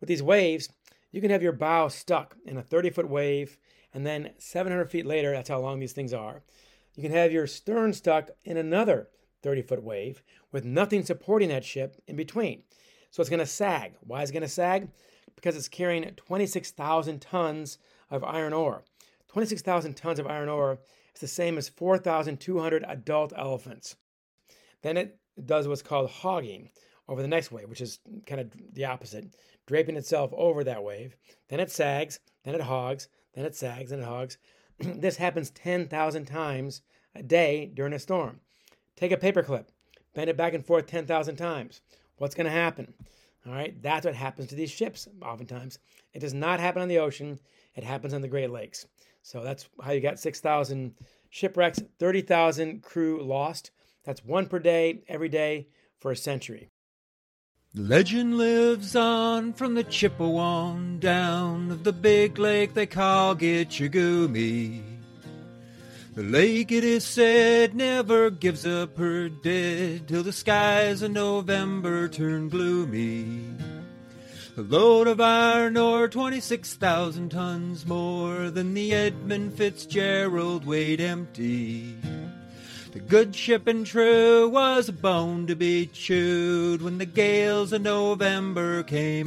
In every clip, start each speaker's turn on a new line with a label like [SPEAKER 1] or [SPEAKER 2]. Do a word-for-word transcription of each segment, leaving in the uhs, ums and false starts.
[SPEAKER 1] With these waves, you can have your bow stuck in a thirty-foot wave, and then seven hundred feet later, that's how long these things are, you can have your stern stuck in another thirty-foot wave with nothing supporting that ship in between. So it's going to sag. Why is it going to sag? Because it's carrying twenty-six thousand tons of iron ore. twenty-six thousand tons of iron ore is the same as four thousand two hundred adult elephants. Then it does what's called hogging over the next wave, which is kind of the opposite, draping itself over that wave. Then it sags, then it hogs, then it sags, then it hogs. This happens ten thousand times a day during a storm. Take a paperclip, bend it back and forth ten thousand times. What's going to happen? All right, that's what happens to these ships oftentimes. It does not happen on the ocean. It happens on the Great Lakes. So that's how you got six thousand shipwrecks, thirty thousand crew lost. That's one per day, every day, for a century.
[SPEAKER 2] The legend lives on from the Chippewa down of the big lake they call Gitche Gumee. The lake, it is said, never gives up her dead till the skies of November turn gloomy. A load of iron ore, twenty-six thousand tons more than the Edmund Fitzgerald weighed empty. The good ship and true was a bone to be chewed when the gales of November came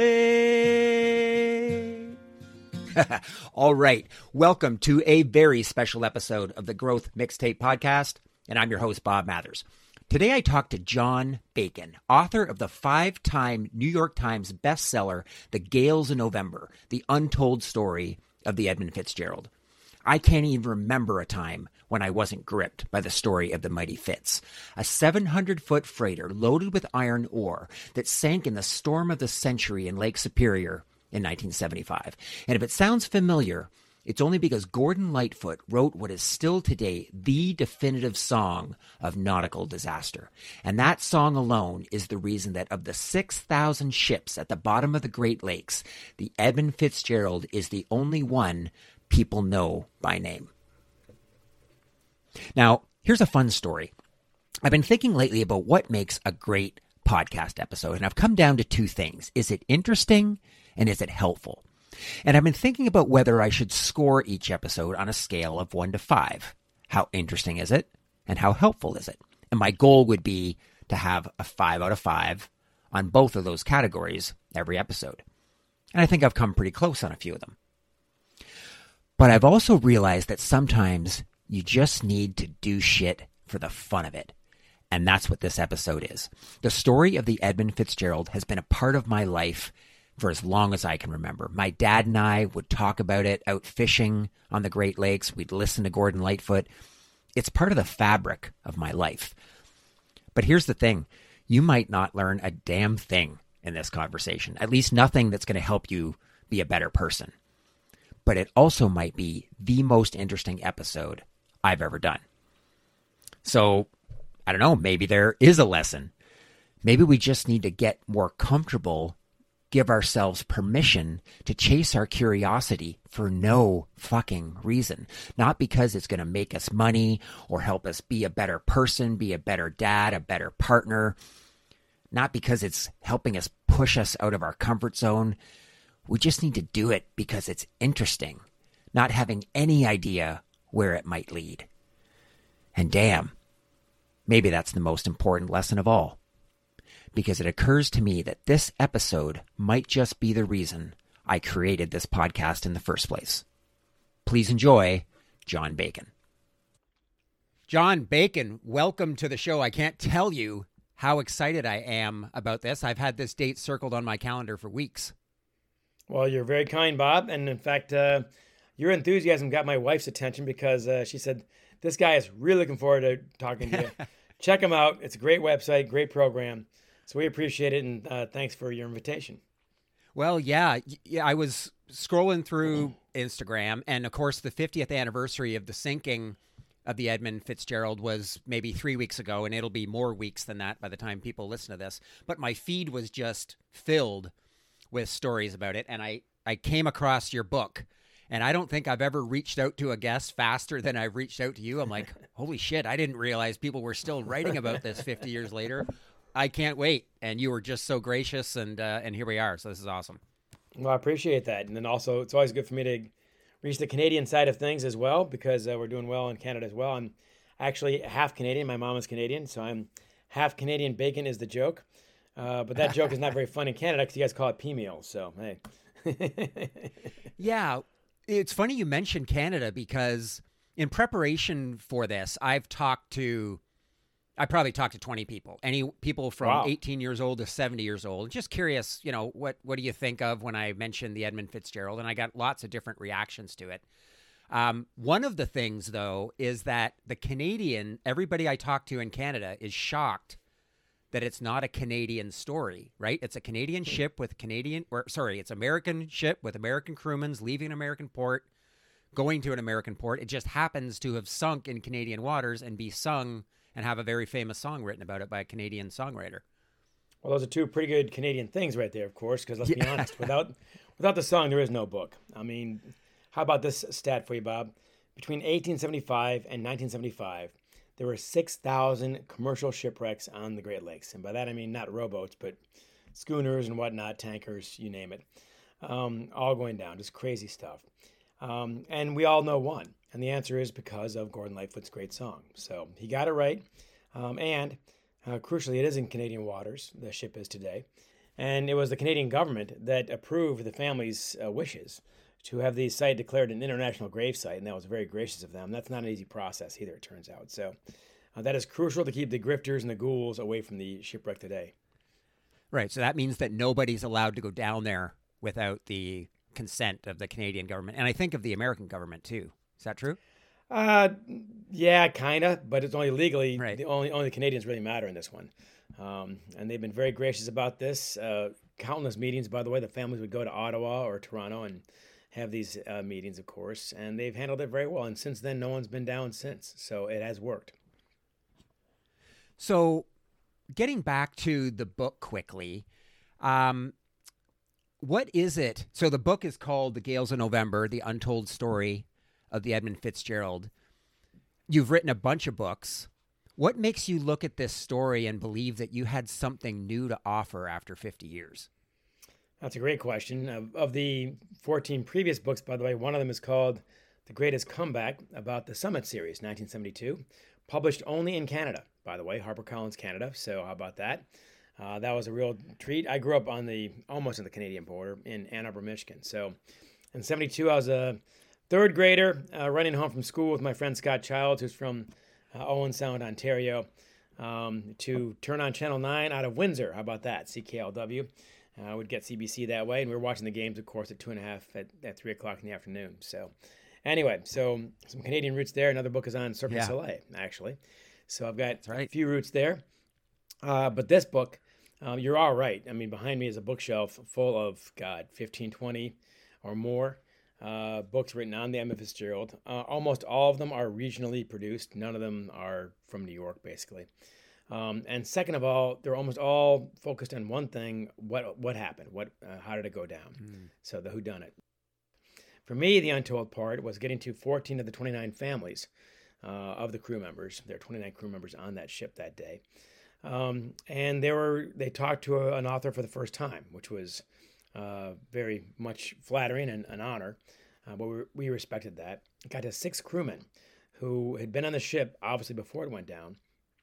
[SPEAKER 2] early.
[SPEAKER 3] All right. Welcome to a very special episode of the Growth Mixtape Podcast, and I'm your host, Bob Mathers. Today I talked to John Bacon, author of the five-time New York Times bestseller, The Gales of November, The Untold Story of the Edmund Fitzgerald. I can't even remember a time when I wasn't gripped by the story of the mighty Fitz, a seven hundred foot freighter loaded with iron ore that sank in the storm of the century in Lake Superior in nineteen seventy-five. And if it sounds familiar, it's only because Gordon Lightfoot wrote what is still today the definitive song of nautical disaster. And that song alone is the reason that of the six thousand ships at the bottom of the Great Lakes, the Edmund Fitzgerald is the only one people know by name. Now, here's a fun story. I've been thinking lately about what makes a great podcast episode, and I've come down to two things. Is it interesting, and is it helpful? And I've been thinking about whether I should score each episode on a scale of one to five. How interesting is it, and how helpful is it? And my goal would be to have a five out of five on both of those categories every episode. And I think I've come pretty close on a few of them. But I've also realized that sometimes you just need to do shit for the fun of it. And that's what this episode is. The story of the Edmund Fitzgerald has been a part of my life for as long as I can remember. My dad and I would talk about it out fishing on the Great Lakes. We'd listen to Gordon Lightfoot. It's part of the fabric of my life. But here's the thing. You might not learn a damn thing in this conversation, at least nothing that's going to help you be a better person. But it also might be the most interesting episode I've ever done. So, I don't know, maybe there is a lesson. Maybe we just need to get more comfortable, give ourselves permission to chase our curiosity for no fucking reason. Not because it's going to make us money or help us be a better person, be a better dad, a better partner. Not because it's helping us push us out of our comfort zone. We just need to do it because it's interesting, not having any idea where it might lead. And damn, maybe that's the most important lesson of all. Because it occurs to me that this episode might just be the reason I created this podcast in the first place. Please enjoy John Bacon. John Bacon, welcome to the show. I can't tell you how excited I am about this. I've had this date circled on my calendar for weeks.
[SPEAKER 1] Well, you're very kind, Bob. And in fact, uh, your enthusiasm got my wife's attention because uh, she said, this guy is really looking forward to talking to you. Check him out. It's a great website, great program. So we appreciate it, and uh, thanks for your invitation.
[SPEAKER 3] Well, yeah, yeah. I was scrolling through Instagram, and of course, the fiftieth anniversary of the sinking of the Edmund Fitzgerald was maybe three weeks ago, and it'll be more weeks than that by the time people listen to this. But my feed was just filled with stories about it, and I, I came across your book, and I don't think I've ever reached out to a guest faster than I've reached out to you. I'm like, holy shit, I didn't realize people were still writing about this fifty years later. I can't wait. And you were just so gracious, and uh, and here we are. So this is awesome.
[SPEAKER 1] Well, I appreciate that. And then also, it's always good for me to reach the Canadian side of things as well, because uh, we're doing well in Canada as well. I'm actually half Canadian. My mom is Canadian, so I'm half Canadian. Bacon is the joke. Uh, but that joke is not very fun in Canada because you guys call it pea meal. So, hey.
[SPEAKER 3] Yeah. It's funny you mentioned Canada, because in preparation for this, I've talked to, I probably talked to twenty people, any people from
[SPEAKER 1] Wow.
[SPEAKER 3] eighteen years old to seventy years old. Just curious, you know, what, what do you think of when I mentioned the Edmund Fitzgerald? And I got lots of different reactions to it. Um, one of the things, though, is that the Canadian, everybody I talk to in Canada is shocked that it's not a Canadian story, right? It's a Canadian ship with Canadian, or sorry, it's American ship with American crewmen leaving an American port, going to an American port. It just happens to have sunk in Canadian waters and be sung and have a very famous song written about it by a Canadian songwriter.
[SPEAKER 1] Well, those are two pretty good Canadian things right there, of course, because let's be honest, without without the song, there is no book. I mean, how about this stat for you, Bob? Between eighteen seventy-five and nineteen seventy-five, there were six thousand commercial shipwrecks on the Great Lakes. And by that, I mean not rowboats, but schooners and whatnot, tankers, you name it, um, all going down. Just crazy stuff. Um, and we all know one. And the answer is because of Gordon Lightfoot's great song. So he got it right. Um, and uh, crucially, it is in Canadian waters, the ship is today. And it was the Canadian government that approved the family's uh, wishes to have the site declared an international grave site, and that was very gracious of them. That's not an easy process either, it turns out. So uh, that is crucial to keep the grifters and the ghouls away from the shipwreck today.
[SPEAKER 3] Right. So that means that nobody's allowed to go down there without the consent of the Canadian government. And I think of the American government, too. Is that true?
[SPEAKER 1] Uh, yeah, kind of, but it's only legally.
[SPEAKER 3] Right.
[SPEAKER 1] The only only the Canadians really matter in this one. Um, and they've been very gracious about this. Uh, countless meetings, by the way. The families would go to Ottawa or Toronto and have these uh, meetings, of course, and they've handled it very well. And since then, no one's been down since. So it has worked.
[SPEAKER 3] So getting back to the book quickly, um, what is it? So the book is called The Gales of November, The Untold Story of the Edmund Fitzgerald. You've written a bunch of books. What makes you look at this story and believe that you had something new to offer after fifty years?
[SPEAKER 1] That's a great question. Of, of the fourteen previous books, by the way, one of them is called The Greatest Comeback, about the Summit Series, nineteen seventy-two, published only in Canada, by the way, HarperCollins Canada. So how about that? Uh, that was a real treat. I grew up on the almost on the Canadian border in Ann Arbor, Michigan. So in seventy-two, I was a third grader uh, running home from school with my friend Scott Childs, who's from uh, Owen Sound, Ontario, um, to turn on Channel nine out of Windsor. How about that? C K L W. I uh, would get C B C that way, and we were watching the games, of course, at two and a half at, at three o'clock in the afternoon. So, anyway, so some Canadian roots there. Another book is on Cirque du
[SPEAKER 3] Yeah.
[SPEAKER 1] Soleil, actually. So I've got
[SPEAKER 3] right.
[SPEAKER 1] a few roots there. Uh, but this book, um, you're all right. I mean, behind me is a bookshelf full of, God, fifteen, twenty or more uh, books written on the Edmund Fitzgerald. Uh, almost all of them are regionally produced. None of them are from New York, basically. Um, and second of all, they're almost all focused on one thing: what what happened, what uh, how did it go down? Mm. So the whodunit. For me, the untold part was getting to fourteen of the twenty-nine families uh, of the crew members. There are twenty-nine crew members on that ship that day, um, and they were they talked to a, an author for the first time, which was uh, very much flattering and an honor. Uh, but we, we respected that. Got to six crewmen who had been on the ship obviously before it went down.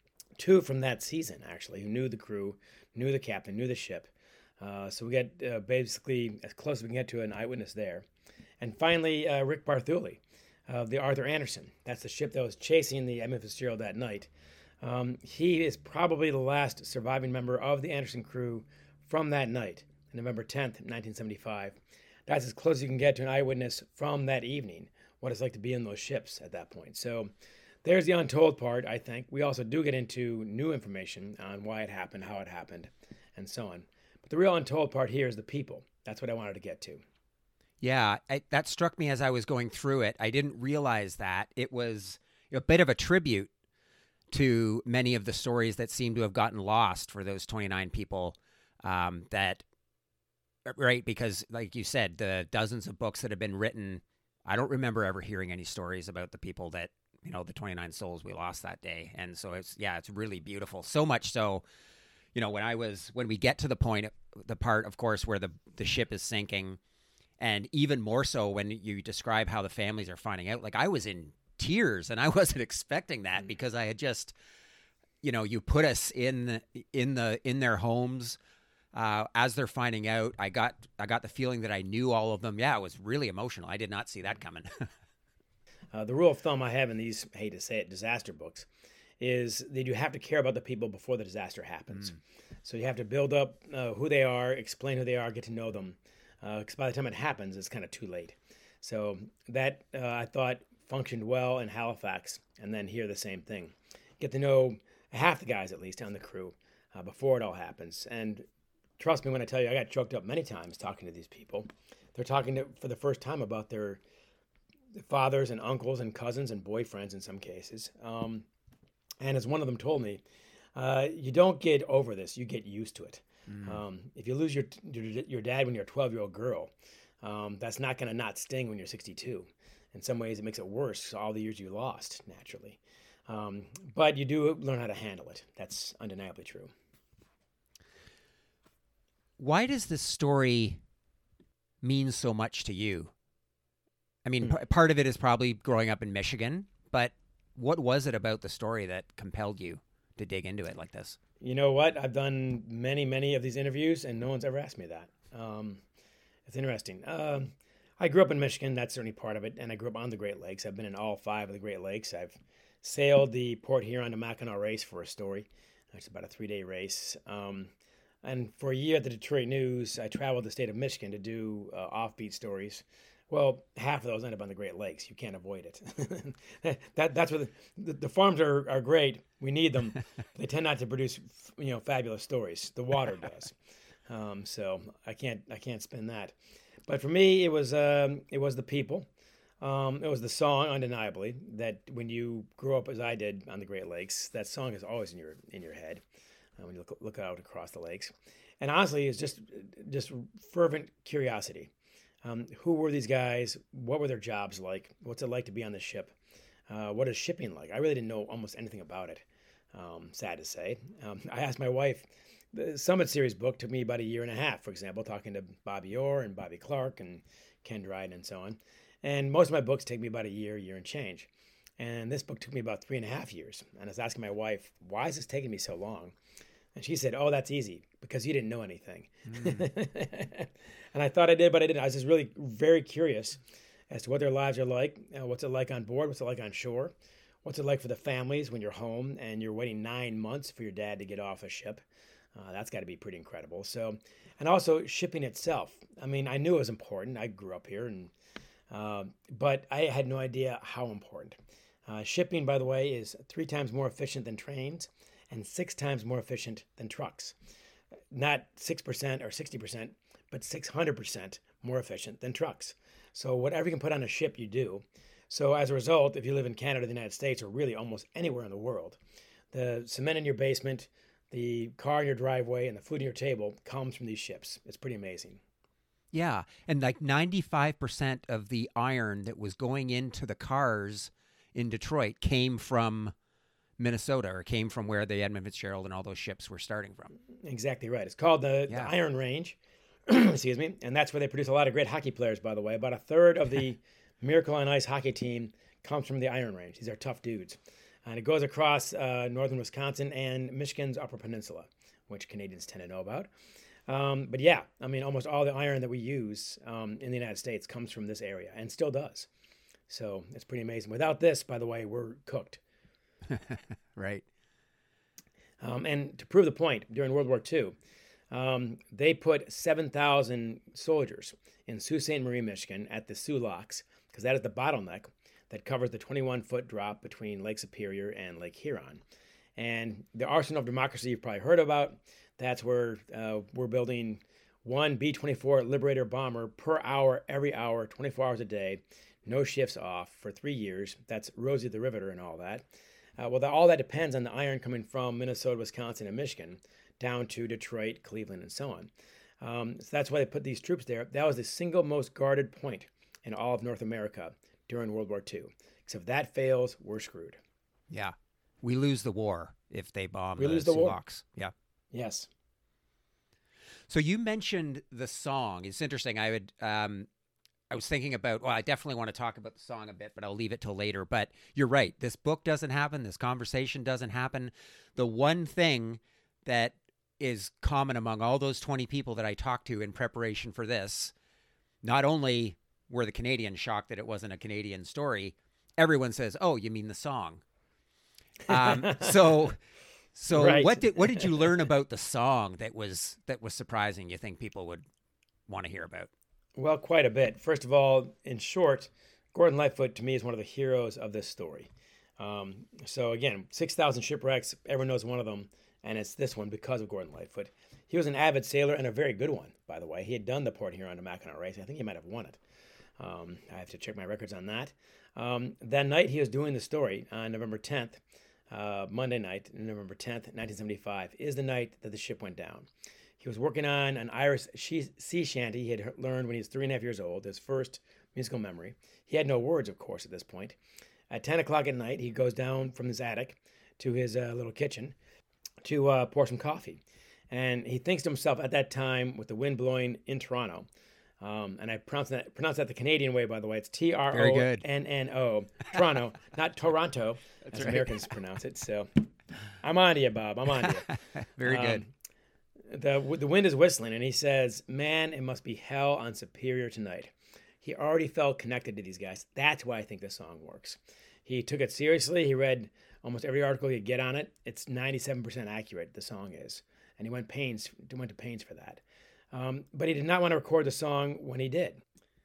[SPEAKER 1] Two from that season, actually, who knew the crew, knew the captain, knew the ship. Uh, so we get uh, basically as close as we can get to an eyewitness there. And finally, uh, Rick Barthuli of the Arthur Anderson. That's the ship that was chasing the Edmund Fitzgerald that night. Um, he is probably the last surviving member of the Anderson crew from that night, November tenth, nineteen seventy-five. That's as close as you can get to an eyewitness from that evening, what it's like to be in those ships at that point. So there's the untold part, I think. We also do get into new information on why it happened, how it happened, and so on. But the real untold part here is the people. That's what I wanted to get to.
[SPEAKER 3] Yeah, I, that struck me as I was going through it. I didn't realize that. It was a bit of a tribute to many of the stories that seem to have gotten lost for those twenty-nine people um, that, right, because like you said, the dozens of books that have been written, I don't remember ever hearing any stories about the people that, you know, the twenty-nine souls we lost that day. And so it's, yeah, it's really beautiful. So much so, you know, when I was, when we get to the point, the part, of course, where the, the ship is sinking, and even more so when you describe how the families are finding out, like I was in tears and I wasn't expecting that because I had just, you know, you put us in, in the, in their homes, uh, as they're finding out. I got, I got the feeling that I knew all of them. Yeah. It was really emotional. I did not see that coming.
[SPEAKER 1] uh, the rule of thumb I have in these, I hate to say it, disaster books is that you have to care about the people before the disaster happens. Mm. So you have to build up uh, who they are, explain who they are, get to know them. Because uh, by the time it happens, it's kind of too late. So that, uh, I thought, functioned well in Halifax, and then here the same thing. Get to know half the guys, at least, on the crew uh, before it all happens. And trust me when I tell you, I got choked up many times talking to these people. They're talking to, for the first time about their fathers and uncles and cousins and boyfriends in some cases. Um, and as one of them told me, uh, you don't get over this, you get used to it. Mm. Um, if you lose your, your your dad when you're a twelve-year-old girl, um, that's not going to not sting when you're sixty-two. In some ways, it makes it worse, all the years you lost, naturally. Um, but you do learn how to handle it. That's undeniably true.
[SPEAKER 3] Why does this story mean so much to you? I mean, mm. p- part of it is probably growing up in Michigan, but what was it about the story that compelled you to dig into it like this?
[SPEAKER 1] You know what? I've done many, many of these interviews, and no one's ever asked me that. Um, it's interesting. Um, I grew up in Michigan. That's certainly part of it. And I grew up on the Great Lakes. I've been in all five of the Great Lakes. I've sailed the Port Huron to Mackinac race for a story. It's about a three-day race. Um, and for a year at the Detroit News, I traveled the state of Michigan to do uh, offbeat stories. Well, half of those end up on the Great Lakes. You can't avoid it. that that's what the, the, the farms are, are great. We need them. They tend not to produce, you know, fabulous stories. The water does. Um, so I can't I can't spin that. But for me, it was um, it was the people. Um, it was the song, undeniably. That when you grow up as I did on the Great Lakes, that song is always in your in your head uh, when you look look out across the lakes. And honestly, it's just just fervent curiosity. Um, who were these guys? What were their jobs like? What's it like to be on the ship? Uh, what is shipping like? I really didn't know almost anything about it. Um, sad to say. Um, I asked my wife. The Summit Series book took me about a year and a half, for example, talking to Bobby Orr and Bobby Clark and Ken Dryden and so on. And most of my books take me about a year, year and change. And this book took me about three and a half years. And I was asking my wife, why is this taking me so long? And she said, oh, that's easy, because you didn't know anything. Mm. And I thought I did, but I didn't. I was just really very curious as to what their lives are like. Uh, what's it like on board? What's it like on shore? What's it like for the families when you're home and you're waiting nine months for your dad to get off a ship? Uh, that's got to be pretty incredible. So, and also shipping itself. I mean, I knew it was important. I grew up here, and uh, but I had no idea how important. Uh, shipping, by the way, is three times more efficient than trains and six times more efficient than trucks. Not six percent or sixty percent, but six hundred percent more efficient than trucks. So whatever you can put on a ship, you do. So as a result, if you live in Canada, the United States, or really almost anywhere in the world, the cement in your basement, the car in your driveway, and the food on your table comes from these ships. It's pretty amazing.
[SPEAKER 3] Yeah, and like ninety-five percent of the iron that was going into the cars in Detroit came from Minnesota, or came from where the Edmund Fitzgerald and all those ships were starting from.
[SPEAKER 1] Exactly right. It's called the, yeah. the Iron Range, excuse me, and that's where they produce a lot of great hockey players, by the way. About a third of the Miracle on Ice hockey team comes from the Iron Range. These are tough dudes. And it goes across uh, northern Wisconsin and Michigan's Upper Peninsula, which Canadians tend to know about. Um, but yeah, I mean, almost all the iron that we use um, in the United States comes from this area, and still does. So it's pretty amazing. Without this, by the way, we're cooked.
[SPEAKER 3] Right.
[SPEAKER 1] Um, and to prove the point, during World War Two, um, they put seven thousand soldiers in Sault Ste. Marie, Michigan, at the Soo Locks, because that is the bottleneck that covers the twenty-one foot drop between Lake Superior and Lake Huron. And the Arsenal of Democracy you've probably heard about, that's where uh, we're building one B twenty-four Liberator bomber per hour, every hour, twenty-four hours a day, no shifts off for three years. That's Rosie the Riveter and all that. Uh, well, the, all that depends on the iron coming from Minnesota, Wisconsin, and Michigan down to Detroit, Cleveland, and so on. Um, so that's why they put these troops there. That was the single most guarded point in all of North America during World War Two. So if that fails, we're screwed.
[SPEAKER 3] Yeah. We lose the war if they bomb
[SPEAKER 1] we
[SPEAKER 3] the
[SPEAKER 1] lose the
[SPEAKER 3] Sioux
[SPEAKER 1] war.
[SPEAKER 3] Locks. Yeah.
[SPEAKER 1] Yes.
[SPEAKER 3] So you mentioned the song. It's interesting. I would, um, I was thinking about, well, I definitely want to talk about the song a bit, but I'll leave it till later. But you're right. This book doesn't happen. This conversation doesn't happen. The one thing that is common among all those twenty people that I talked to in preparation for this, not only were the Canadians shocked that it wasn't a Canadian story, everyone says, "Oh, you mean the song?" Um, so, so
[SPEAKER 1] Right.
[SPEAKER 3] what did what did you learn about the song that was that was surprising? You think people would want to hear about?
[SPEAKER 1] Well, quite a bit. First of all, in short, Gordon Lightfoot to me is one of the heroes of this story. Um, so again, six thousand shipwrecks. Everyone knows one of them, and it's this one because of Gordon Lightfoot. He was an avid sailor and a very good one, by the way. He had done the Port Huron to Mackinac race. I think he might have won it. Um, I have to check my records on that. Um, that night, he was doing the story on November tenth, uh, Monday night, November tenth, nineteen seventy-five, is the night that the ship went down. He was working on an Irish sea shanty he had learned when he was three and a half years old, his first musical memory. He had no words, of course, at this point. At ten o'clock at night, he goes down from his attic to his uh, little kitchen to uh, pour some coffee. And he thinks to himself at that time, with the wind blowing in Toronto, um, and I pronounce that, pronounce that the Canadian way, by the way, it's T R O N N O, Toronto, not Toronto, as right. Americans pronounce it. So I'm on to you, Bob. I'm on to you.
[SPEAKER 3] Very
[SPEAKER 1] um,
[SPEAKER 3] good.
[SPEAKER 1] The, the wind is whistling, and he says, "Man, it must be hell on Superior tonight." He already felt connected to these guys. That's why I think this song works. He took it seriously. He read almost every article he could get on it. It's ninety-seven percent accurate, the song is. And he went pains went to pains for that. Um, but he did not want to record the song when he did.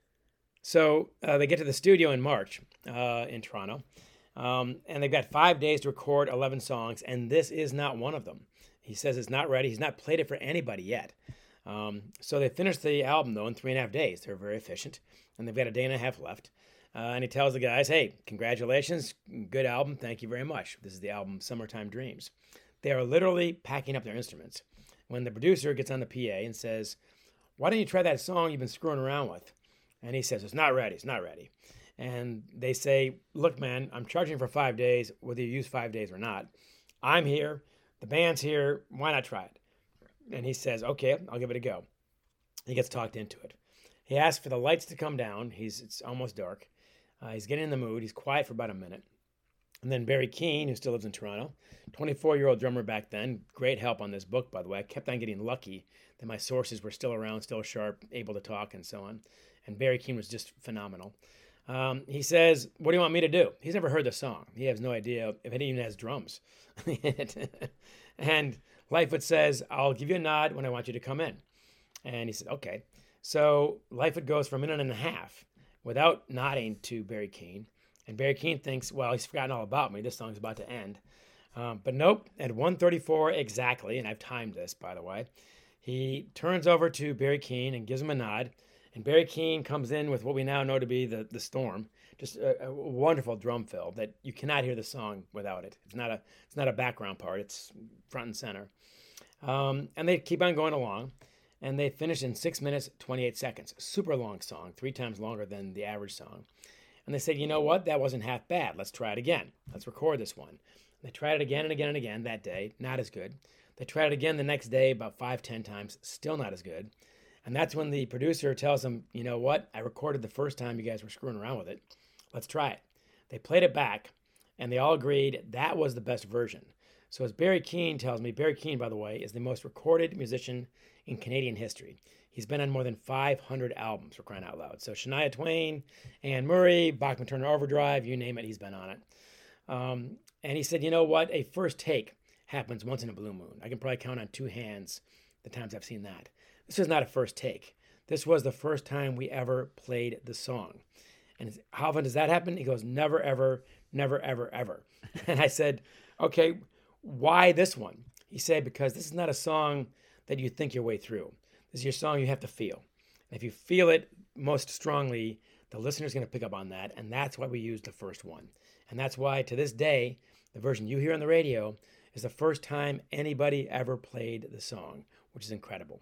[SPEAKER 1] So uh, they get to the studio in March uh, in Toronto. Um, and they've got five days to record eleven songs, and this is not one of them. He says it's not ready. He's not played it for anybody yet. Um, so they finished the album, though, in three and a half days. They're very efficient, and they've got a day and a half left. Uh, and he tells the guys, "Hey, congratulations. Good album. Thank you very much. This is the album Summertime Dreams." They are literally packing up their instruments when the producer gets on the P A and says, "Why don't you try that song you've been screwing around with?" And he says, "It's not ready. It's not ready." And they say, "Look, man, I'm charging for five days, whether you use five days or not. I'm here. The band's here. Why not try it?" And he says, "Okay, I'll give it a go." He gets talked into it. He asks for the lights to come down. He's It's almost dark. Uh, he's getting in the mood. He's quiet for about a minute. And then Barry Keane, who still lives in Toronto, twenty-four-year-old drummer back then, great help on this book, by the way. I kept on getting lucky that my sources were still around, still sharp, able to talk, and so on. And Barry Keane was just phenomenal. Um, he says, "What do you want me to do?" He's never heard the song. He has no idea if it even has drums. And Lightfoot says, "I'll give you a nod when I want you to come in." And he said, "Okay." So Lightfoot goes for a minute and a half without nodding to Barry Keane. And Barry Keane thinks, well, he's forgotten all about me. This song's about to end. Um, but nope, at one thirty-four exactly, and I've timed this, by the way, he turns over to Barry Keane and gives him a nod. And Barry Keane comes in with what we now know to be the, the Storm, just a, a wonderful drum fill that you cannot hear the song without it. It's not a it's not a background part. It's front and center. Um, and they keep on going along, and they finish in six minutes, twenty-eight seconds. Super long song, three times longer than the average song. And they said, "You know what? That wasn't half bad. Let's try it again. Let's record this one." They tried it again and again and again that day. Not as good. They tried it again the next day about five, ten times. Still not as good. And that's when the producer tells them, "You know what? I recorded the first time you guys were screwing around with it. Let's try it." They played it back, and they all agreed that was the best version. So as Barry Keane tells me, Barry Keane, by the way, is the most recorded musician in Canadian history. He's been on more than five hundred albums, for crying out loud. So Shania Twain, Anne Murray, Bachman Turner Overdrive, you name it, he's been on it. Um, and he said, "You know what? A first take happens once in a blue moon. I can probably count on two hands the times I've seen that. This is not a first take. This was the first time we ever played the song." And how often does that happen? He goes, "Never, ever, never, ever, ever." And I said, "Okay, why this one?" He said, "Because this is not a song that you think your way through. This is your song you have to feel. And if you feel it most strongly, the listener's going to pick up on that. And that's why we used the first one. And that's why, to this day, the version you hear on the radio is the first time anybody ever played the song, which is incredible."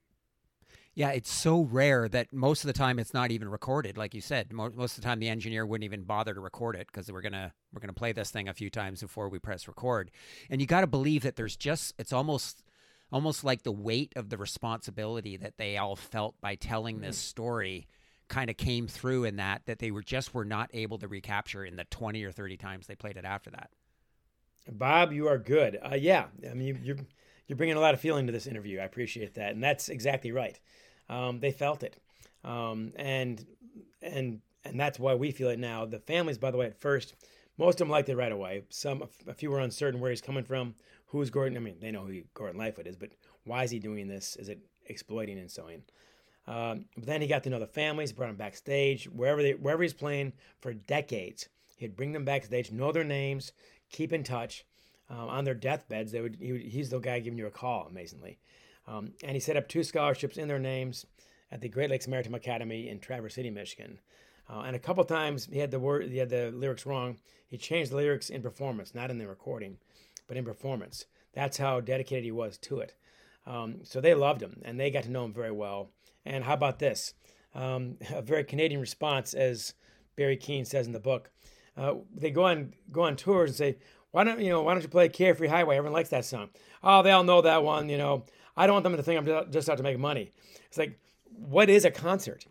[SPEAKER 3] Yeah, it's so rare that most of the time it's not even recorded. Like you said, most, most of the time the engineer wouldn't even bother to record it because we're gonna we're gonna play this thing a few times before we press record. And you got to believe that there's just it's almost almost like the weight of the responsibility that they all felt by telling this story kind of came through in that, that they were just were not able to recapture in the twenty or thirty times they played it after that.
[SPEAKER 1] Bob, you are good. Uh, yeah, I mean, you, you're you're bringing a lot of feeling to this interview. I appreciate that, and that's exactly right. Um, they felt it, um, and and and that's why we feel it now. The families, by the way, at first, most of them liked it right away. Some, a few were uncertain where he's coming from, who's Gordon. I mean, they know who Gordon Lightfoot is, but why is he doing this? Is it exploiting and so on? Um, but then he got to know the families, brought them backstage, wherever they, wherever he's playing for decades. He'd bring them backstage, know their names, keep in touch. Um, on their deathbeds, they would, he would he's the guy giving you a call, amazingly. Um, and he set up two scholarships in their names at the Great Lakes Maritime Academy in Traverse City, Michigan. Uh, and a couple times he had the word, he had the lyrics wrong. He changed the lyrics in performance, not in the recording, but in performance. That's how dedicated he was to it. Um, so they loved him, and they got to know him very well. And how about this? Um, a very Canadian response, as Barry Keane says in the book. Uh, they go on go on tours and say, "Why don't you know? Why don't you play Carefree Highway? Everyone likes that song." Oh, they all know that one. You know, I don't want them to think I'm just out to make money. It's like, what is a concert?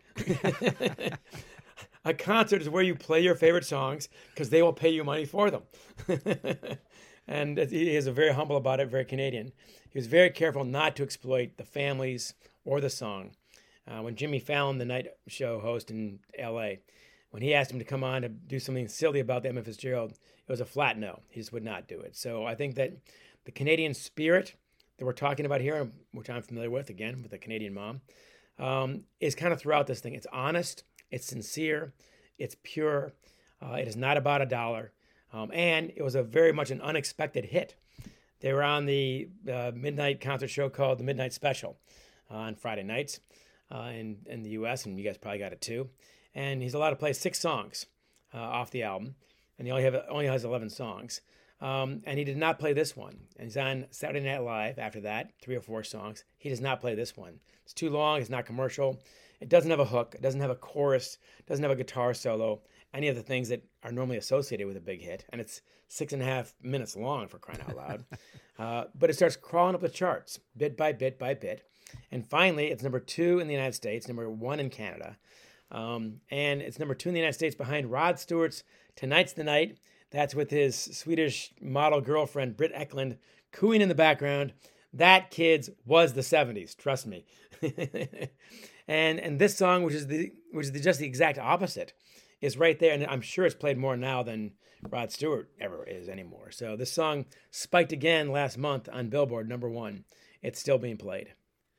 [SPEAKER 1] A concert is where you play your favorite songs because they will pay you money for them. And he is very humble about it, very Canadian. He was very careful not to exploit the families or the song. Uh, when Jimmy Fallon, the night show host in L A, when he asked him to come on to do something silly about the Emmett Fitzgerald, it was a flat no. He just would not do it. So I think that the Canadian spirit that we're talking about here, which I'm familiar with, again, with a Canadian mom, um, is kind of throughout this thing. It's honest, it's sincere, it's pure. Uh, it is not about a dollar. Um, and it was a very much an unexpected hit. They were on the uh, midnight concert show called The Midnight Special uh, on Friday nights uh, in, in the U S, and you guys probably got it too. And he's allowed to play six songs uh, off the album, and he only have only has eleven songs. Um, and he did not play this one. And he's on Saturday Night Live after that, three or four songs. He does not play this one. It's too long. It's not commercial. It doesn't have a hook. It doesn't have a chorus. It doesn't have a guitar solo. Any of the things that are normally associated with a big hit. And it's six and a half minutes long, for crying out loud. uh, but it starts crawling up the charts, bit by bit by bit. And finally, it's number two in the United States, number one in Canada. Um, and it's number two in the United States behind Rod Stewart's Tonight's the Night. That's with his Swedish model girlfriend, Britt Ekland, cooing in the background. That, kids, was the seventies. Trust me. and and this song, which is the which is the, just the exact opposite, is right there. And I'm sure it's played more now than Rod Stewart ever is anymore. So this song spiked again last month on Billboard, number one. It's still being played.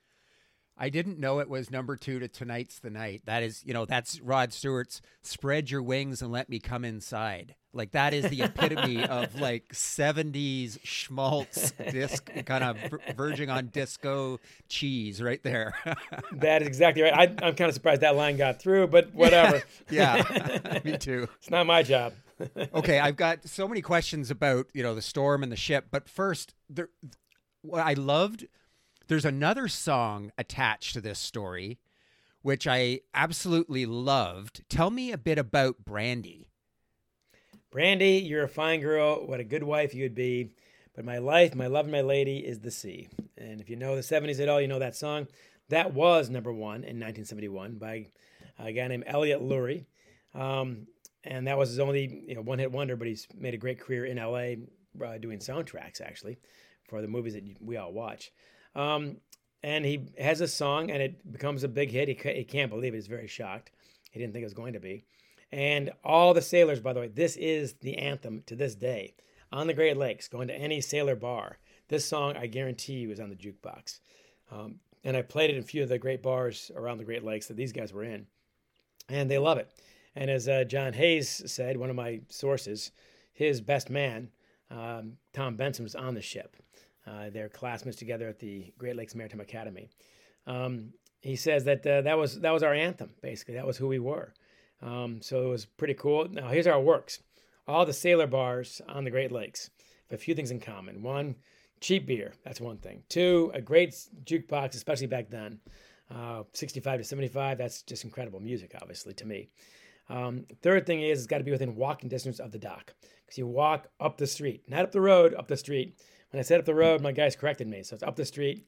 [SPEAKER 3] I didn't know it was number two to Tonight's the Night. That is, you know, that's Rod Stewart's Spread Your Wings and Let Me Come Inside. Like, that is the epitome of, like, seventies schmaltz disc, kind of verging on disco cheese right there.
[SPEAKER 1] That is exactly right. I, I'm kind of surprised that line got through, but whatever.
[SPEAKER 3] Yeah, me too.
[SPEAKER 1] It's not my job.
[SPEAKER 3] Okay, I've got so many questions about, you know, the storm and the ship. But first, there, what I loved... There's another song attached to this story, which I absolutely loved. Tell me a bit about Brandy.
[SPEAKER 1] Brandy, you're a fine girl. What a good wife you'd be. But my life, my love, and my lady is the sea. And if you know the seventies at all, you know that song. That was number one in nineteen seventy-one by a guy named Elliot Lurie. Um, and that was his only you know, one-hit wonder, but he's made a great career in L A uh, doing soundtracks, actually, for the movies that we all watch. Um, and he has a song, and it becomes a big hit. He, he can't believe it. He's very shocked. He didn't think it was going to be. And all the sailors, by the way, this is the anthem to this day. On the Great Lakes, going to any sailor bar, this song, I guarantee you, is on the jukebox. Um, and I played it in a few of the great bars around the Great Lakes that these guys were in. And they love it. And as uh, John Hayes said, one of my sources, his best man, um, Tom Benson, was on the ship. Uh, they're classmates together at the Great Lakes Maritime Academy. Um, he says that uh, that was that was our anthem, basically. That was who we were. Um, so it was pretty cool. Now, here's how it works. All the sailor bars on the Great Lakes have a few things in common. One, cheap beer. That's one thing. Two, a great jukebox, especially back then. Uh, sixty-five to seventy-five, that's just incredible music, obviously, to me. Um, third thing is, it's got to be within walking distance of the dock. Because you walk up the street. Not up the road, up the street. When I said up the road, my guys corrected me. So it's up the street.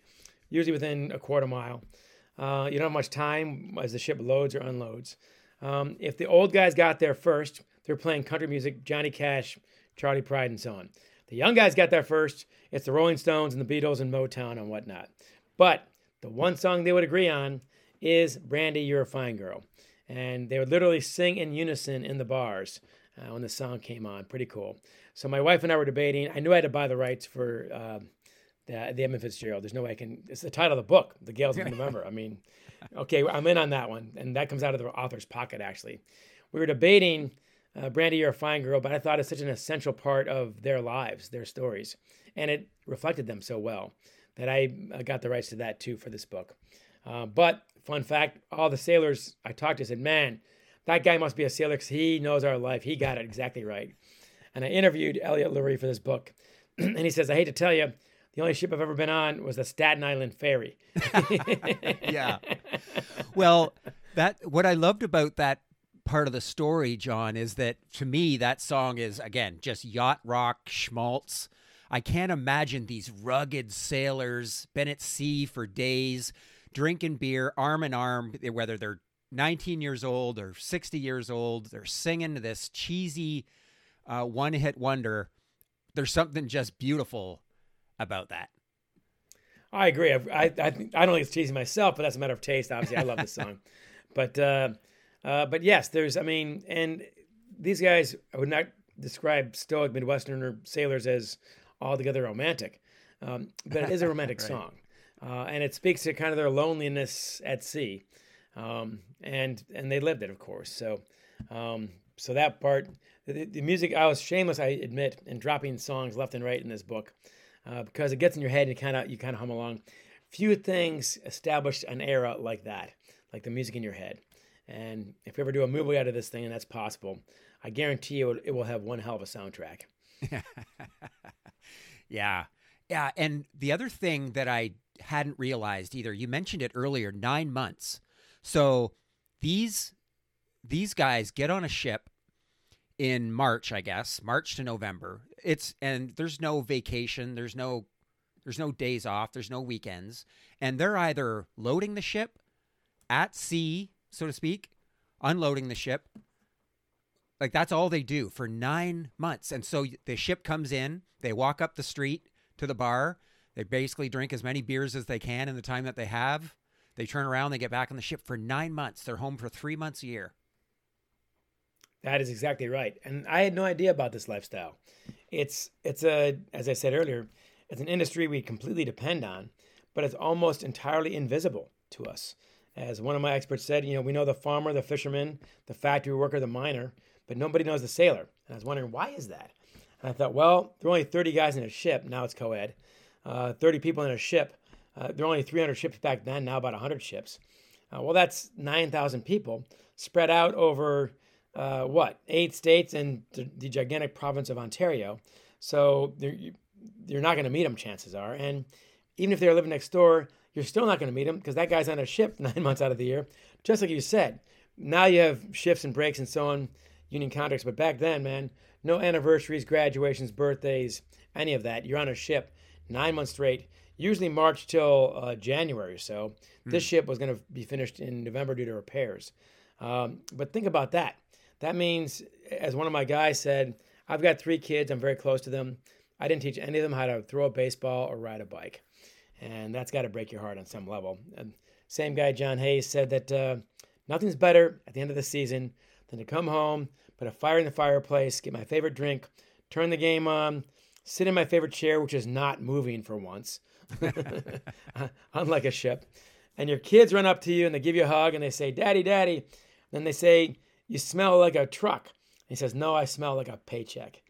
[SPEAKER 1] usually within a quarter mile. Uh, you don't have much time as the ship loads or unloads. Um, if the old guys got there first, they're playing country music, Johnny Cash, Charlie Pride, and so on. The young guys got there first. It's the Rolling Stones and the Beatles and Motown and whatnot. But the one song they would agree on is Brandy, You're a Fine Girl. And they would literally sing in unison in the bars uh, when the song came on. Pretty cool. So my wife and I were debating. I knew I had to buy the rights for uh, the, the Edmund Fitzgerald. There's no way I can. It's the title of the book, The Gales of November. I mean, okay, I'm in on that one. And that comes out of the author's pocket, actually. We were debating uh, Brandy, You're a Fine Girl, but I thought it's such an essential part of their lives, their stories. And it reflected them so well that I got the rights to that too for this book. Uh, but fun fact, all the sailors I talked to said, man, that guy must be a sailor because he knows our life. He got it exactly right. And I interviewed Elliot Lurie for this book. And he says, I hate to tell you, the only ship I've ever been on was the Staten Island Ferry.
[SPEAKER 3] Yeah. Well, that what I loved about that part of the story, John, is that to me, that song is, again, just yacht rock schmaltz. I can't imagine these rugged sailors been at sea for days, drinking beer, arm in arm, whether they're nineteen years old or sixty years old. They're singing this cheesy uh, one-hit wonder. There's something just beautiful about that.
[SPEAKER 1] I agree. I I, I, think, I don't think it's cheesy myself, but that's a matter of taste. Obviously, I love this song. But uh, uh, but yes, there's. I mean, and these guys, I would not describe stoic Midwesterner sailors as altogether romantic, um, but it is a romantic right. song, uh, and it speaks to kind of their loneliness at sea, um, and and they lived it, of course. So, um, so that part, the, the music, I was shameless, I admit, in dropping songs left and right in this book, uh, because it gets in your head and you kind of you kind of hum along. Few things established an era like that, like the music in your head. And if we ever do a movie out of this thing, and that's possible, I guarantee you it, it will have one hell of a soundtrack.
[SPEAKER 3] Yeah. Yeah. And the other thing that I hadn't realized either, you mentioned it earlier, nine months. So these, these guys get on a ship in March, I guess, March to November. It's, and there's no vacation. There's no, there's no days off. There's no weekends. And they're either loading the ship at sea, so to speak, unloading the ship. Like, that's all they do for nine months. And so the ship comes in, they walk up the street to the bar, they basically drink as many beers as they can in the time that they have. They turn around, they get back on the ship for nine months. They're home for three months a year.
[SPEAKER 1] That is exactly right. And I had no idea about this lifestyle. It's, it's a, as I said earlier, it's an industry we completely depend on, but it's almost entirely invisible to us. As one of my experts said, you know, we know the farmer, the fisherman, the factory worker, the miner, but nobody knows the sailor. And I was wondering, why is that? And I thought, well, there are only thirty guys in a ship. Now it's co-ed. Uh, thirty people in a ship. Uh, there were only three hundred ships back then, now about one hundred ships. Uh, well, that's nine thousand people spread out over, uh, what, eight states and the, the gigantic province of Ontario. So you're not going to meet them, chances are. And even if they're living next door, you're still not going to meet them because that guy's on a ship nine months out of the year. Just like you said, now you have shifts and breaks and so on, union contracts. But back then, man, no anniversaries, graduations, birthdays, any of that. You're on a ship nine months straight, usually March till uh, January or so. Mm. This ship was going to be finished in November due to repairs. Um, but think about that. That means, as one of my guys said, I've got three kids. I'm very close to them. I didn't teach any of them how to throw a baseball or ride a bike. And that's got to break your heart on some level. And same guy, John Hayes, said that uh, nothing's better at the end of the season than to come home, put a fire in the fireplace, get my favorite drink, turn the game on, sit in my favorite chair, which is not moving for once, unlike a ship. And your kids run up to you and they give you a hug and they say, Daddy, Daddy. Then they say, you smell like a truck. And he says, no, I smell like a paycheck.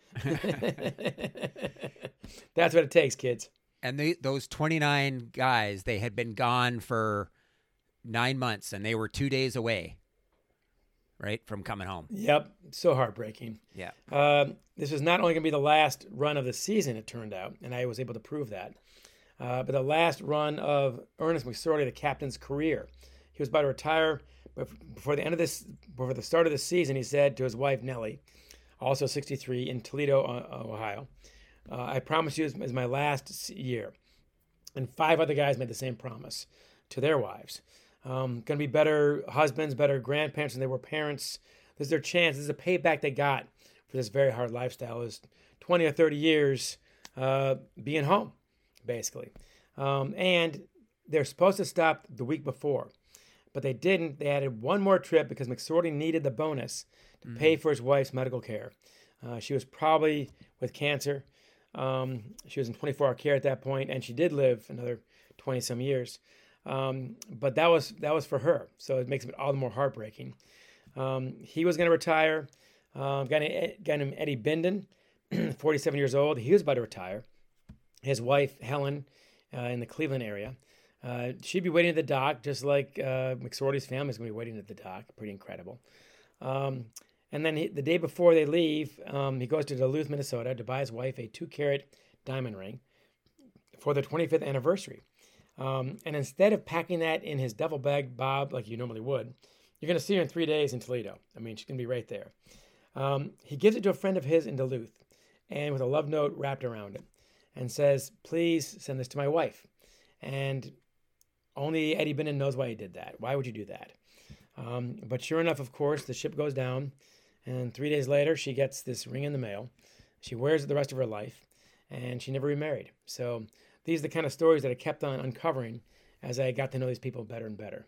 [SPEAKER 1] That's what it takes, kids.
[SPEAKER 3] And they, those twenty-nine guys, they had been gone for nine months and they were two days away, right, from coming home.
[SPEAKER 1] Yep. So heartbreaking.
[SPEAKER 3] Yeah.
[SPEAKER 1] Um, this was not only going to be the last run of the season, it turned out, and I was able to prove that, uh, but the last run of Ernest McSorley, the captain's career. He was about to retire, but before the end of this, before the start of the season, he said to his wife, Nellie, also sixty-three, in Toledo, Ohio, Uh, I promise you, it's my last year. And five other guys made the same promise to their wives. Um, going to be better husbands, better grandparents than they were parents. This is their chance. This is a payback they got for this very hard lifestyle. It was twenty or thirty years uh, being home, basically. Um, and they're supposed to stop the week before, but they didn't. They added one more trip because McSorley needed the bonus to mm-hmm. pay for his wife's medical care. Uh, she was probably with cancer. Um, she was in twenty-four hour care at that point, and she did live another twenty some years. Um, but that was that was for her, so it makes it all the more heartbreaking. Um, he was going to retire. Um, guy, named, guy named Eddie Binden, forty-seven years old. He was about to retire. His wife Helen, uh, in the Cleveland area, uh, she'd be waiting at the dock, just like uh, McSorley's family is going to be waiting at the dock. Pretty incredible. Um, and then he, the day before they leave, um, he goes to Duluth, Minnesota, to buy his wife a two-carat diamond ring for their twenty-fifth anniversary. Um, and instead of packing that in his duffel bag, Bob, like you normally would, you're going to see her in three days in Toledo. I mean, she's going to be right there. Um, he gives it to a friend of his in Duluth, and with a love note wrapped around it, and says, please send this to my wife. And only Eddie Binden knows why he did that. Why would you do that? Um, but sure enough, of course, the ship goes down, and three days later, she gets this ring in the mail. She wears it the rest of her life, and she never remarried. So these are the kind of stories that I kept on uncovering as I got to know these people better and better.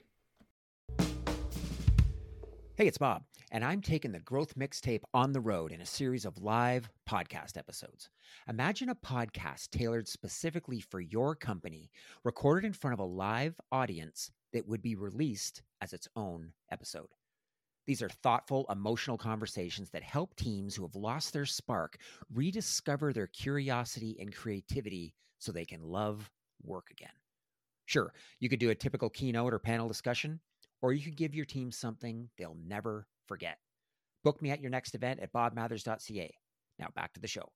[SPEAKER 3] Hey, it's Bob, and I'm taking the Growth Mixtape on the road in a series of live podcast episodes. Imagine a podcast tailored specifically for your company, recorded in front of a live audience that would be released as its own episode. These are thoughtful, emotional conversations that help teams who have lost their spark rediscover their curiosity and creativity so they can love work again. Sure, you could do a typical keynote or panel discussion, or you could give your team something they'll never forget. Book me at your next event at bob mathers dot c a. Now back to the show.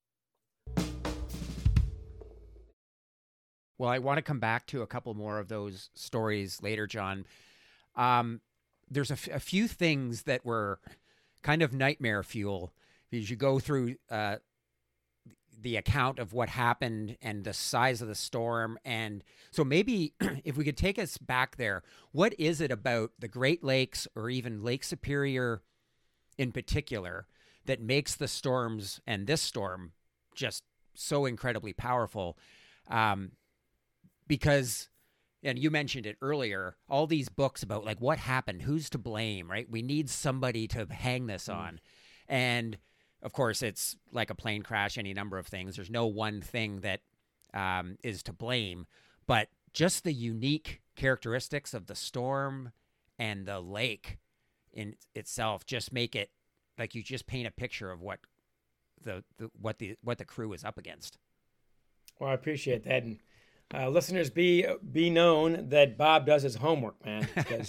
[SPEAKER 3] Well, I want to come back to a couple more of those stories later, John. Um, there's a, f- a few things that were kind of nightmare fuel as you go through uh, the account of what happened and the size of the storm. And so maybe if we could take us back there, what is it about the Great Lakes or even Lake Superior in particular that makes the storms and this storm just so incredibly powerful? Um, because, and you mentioned it earlier, all these books about like what happened, who's to blame, right? We need somebody to hang this mm. on. And of course, it's like a plane crash, any number of things. There's no one thing that um, is to blame, but just the unique characteristics of the storm and the lake in itself just make it like you just paint a picture of what the, the what the what the crew is up against.
[SPEAKER 1] Well, I appreciate that, and uh, listeners, be be known that Bob does his homework, man. Because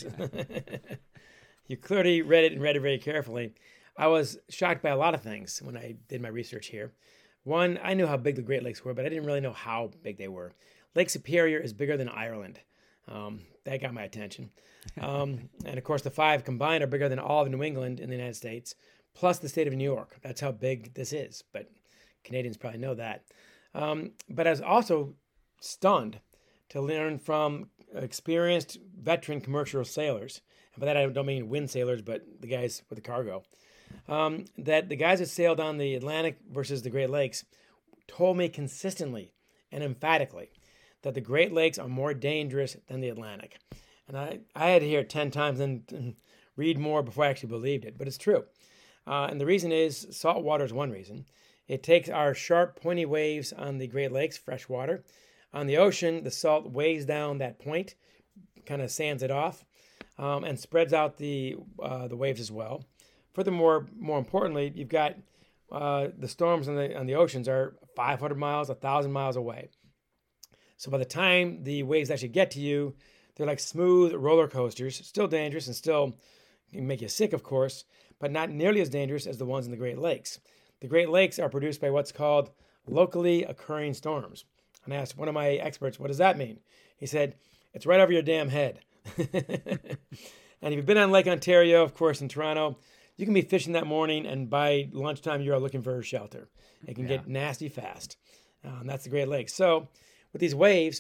[SPEAKER 1] you clearly read it and read it very carefully. I was shocked by a lot of things when I did my research here. One, I knew how big the Great Lakes were, but I didn't really know how big they were. Lake Superior is bigger than Ireland. Um, that got my attention. Um, and of course, the five combined are bigger than all of New England in the United States, plus the state of New York. That's how big this is, but Canadians probably know that. Um, but I was also stunned to learn from experienced veteran commercial sailors, and by that I don't mean wind sailors, but the guys with the cargo, um, that the guys that sailed on the Atlantic versus the Great Lakes told me consistently and emphatically that the Great Lakes are more dangerous than the Atlantic. And I, I had to hear it ten times and, and read more before I actually believed it, but it's true. Uh, and the reason is salt water is one reason. It takes our sharp, pointy waves on the Great Lakes, fresh water. On the ocean, the salt weighs down that point, kind of sands it off, um, and spreads out the uh, the waves as well. Furthermore, more importantly, you've got uh, the storms on the on the oceans are five hundred miles, one thousand miles away. So by the time the waves actually get to you, they're like smooth roller coasters, still dangerous and still can make you sick, of course, but not nearly as dangerous as the ones in the Great Lakes. The Great Lakes are produced by what's called locally occurring storms. And I asked one of my experts, what does that mean? He said, it's right over your damn head. And if you've been on Lake Ontario, of course, in Toronto, you can be fishing that morning, and by lunchtime, you are looking for a shelter. It can yeah. get nasty fast. Um, that's the Great Lakes. So with these waves,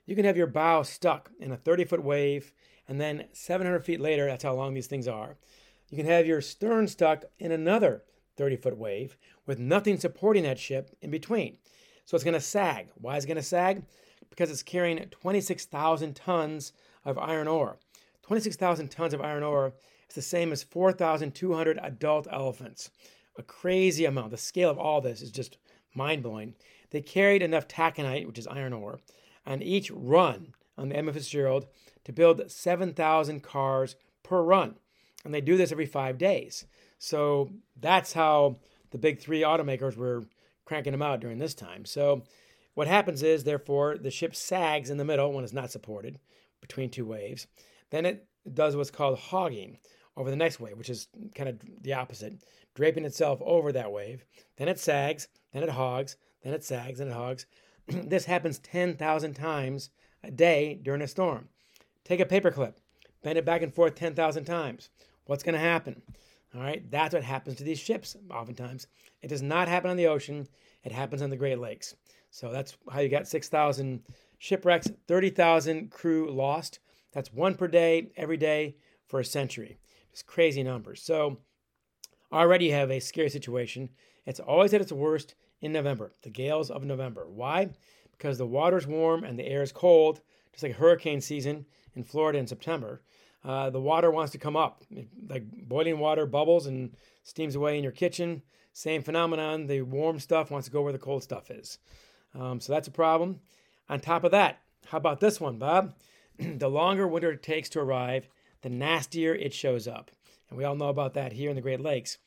[SPEAKER 1] You can have your bow stuck in a thirty-foot wave, and then seven hundred feet later, that's how long these things are, you can have your stern stuck in another thirty-foot wave with nothing supporting that ship in between. So it's going to sag. Why is it going to sag? Because it's carrying twenty-six thousand tons of iron ore. twenty-six thousand tons of iron ore is the same as four thousand two hundred adult elephants. A crazy amount. The scale of all this is just mind-blowing. They carried enough taconite, which is iron ore, on each run on the Edmund Fitzgerald to build seven thousand cars per run. And they do this every five days. So that's how the big three automakers were cranking them out during this time. So what happens is, therefore, the ship sags in the middle when it's not supported between two waves. Then it does what's called hogging over the next wave, which is kind of the opposite, draping itself over that wave. Then it sags, then it hogs, then it sags, then it hogs. This happens ten thousand times a day during a storm. Take a paperclip, bend it back and forth ten thousand times. What's going to happen? All right, that's what happens to these ships oftentimes. It does not happen on the ocean. It happens on the Great Lakes. So that's how you got six thousand shipwrecks, thirty thousand crew lost. That's one per day, every day for a century. Just crazy numbers. So already you have a scary situation. It's always at its worst in November, the gales of November. Why? Because the water's warm and the air is cold, just like hurricane season in Florida in September. Uh, the water wants to come up, like boiling water bubbles and steams away in your kitchen. Same phenomenon. The warm stuff wants to go where the cold stuff is. Um, so that's a problem. On top of that, how about this one, Bob? The longer winter it takes to arrive, the nastier it shows up. And we all know about that here in the Great Lakes.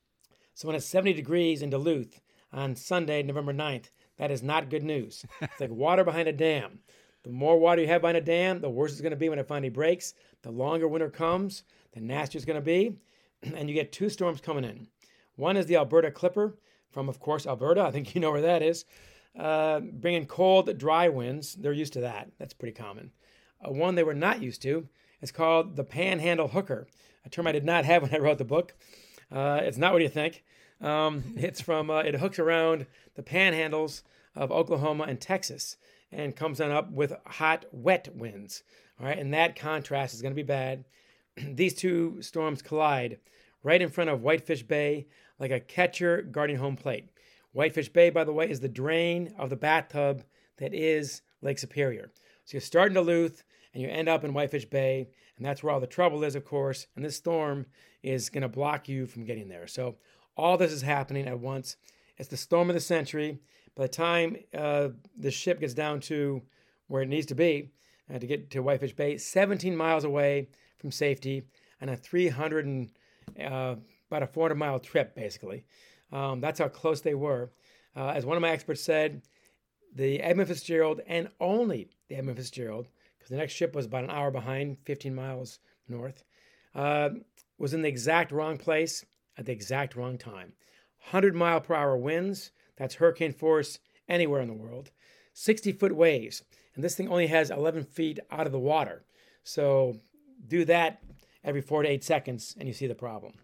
[SPEAKER 1] So when it's seventy degrees in Duluth on Sunday, November ninth, that is not good news. It's like water behind a dam. The more water you have behind a dam, the worse it's going to be when it finally breaks. The longer winter comes, the nastier it's going to be. And you get two storms coming in. One is the Alberta Clipper from, of course, Alberta. I think you know where that is. Uh, bringing cold, dry winds. They're used to that. That's pretty common. Uh, one they were not used to is called the Panhandle Hooker, a term I did not have when I wrote the book. Uh, it's not what you think. Um, it's from, uh, it hooks around the panhandles of Oklahoma and Texas and comes on up with hot, wet winds. All right, and that contrast is going to be bad. These two storms collide right in front of Whitefish Bay like a catcher guarding home plate. Whitefish Bay, by the way, is the drain of the bathtub that is Lake Superior. So you start in Duluth and you end up in Whitefish Bay, and that's where all the trouble is, of course, and this storm is going to block you from getting there. So all this is happening at once. It's the storm of the century. By the time uh, the ship gets down to where it needs to be uh, to get to Whitefish Bay, seventeen miles away from safety, and a three hundred and uh, about a four hundred mile trip, basically. Um, that's how close they were. Uh, as one of my experts said, the Edmund Fitzgerald, and only the Edmund Fitzgerald, because the next ship was about an hour behind, fifteen miles north, uh, was in the exact wrong place at the exact wrong time. one hundred mile per hour winds. That's hurricane force anywhere in the world. sixty foot waves. And this thing only has eleven feet out of the water. So do that every four to eight seconds and you see the problem.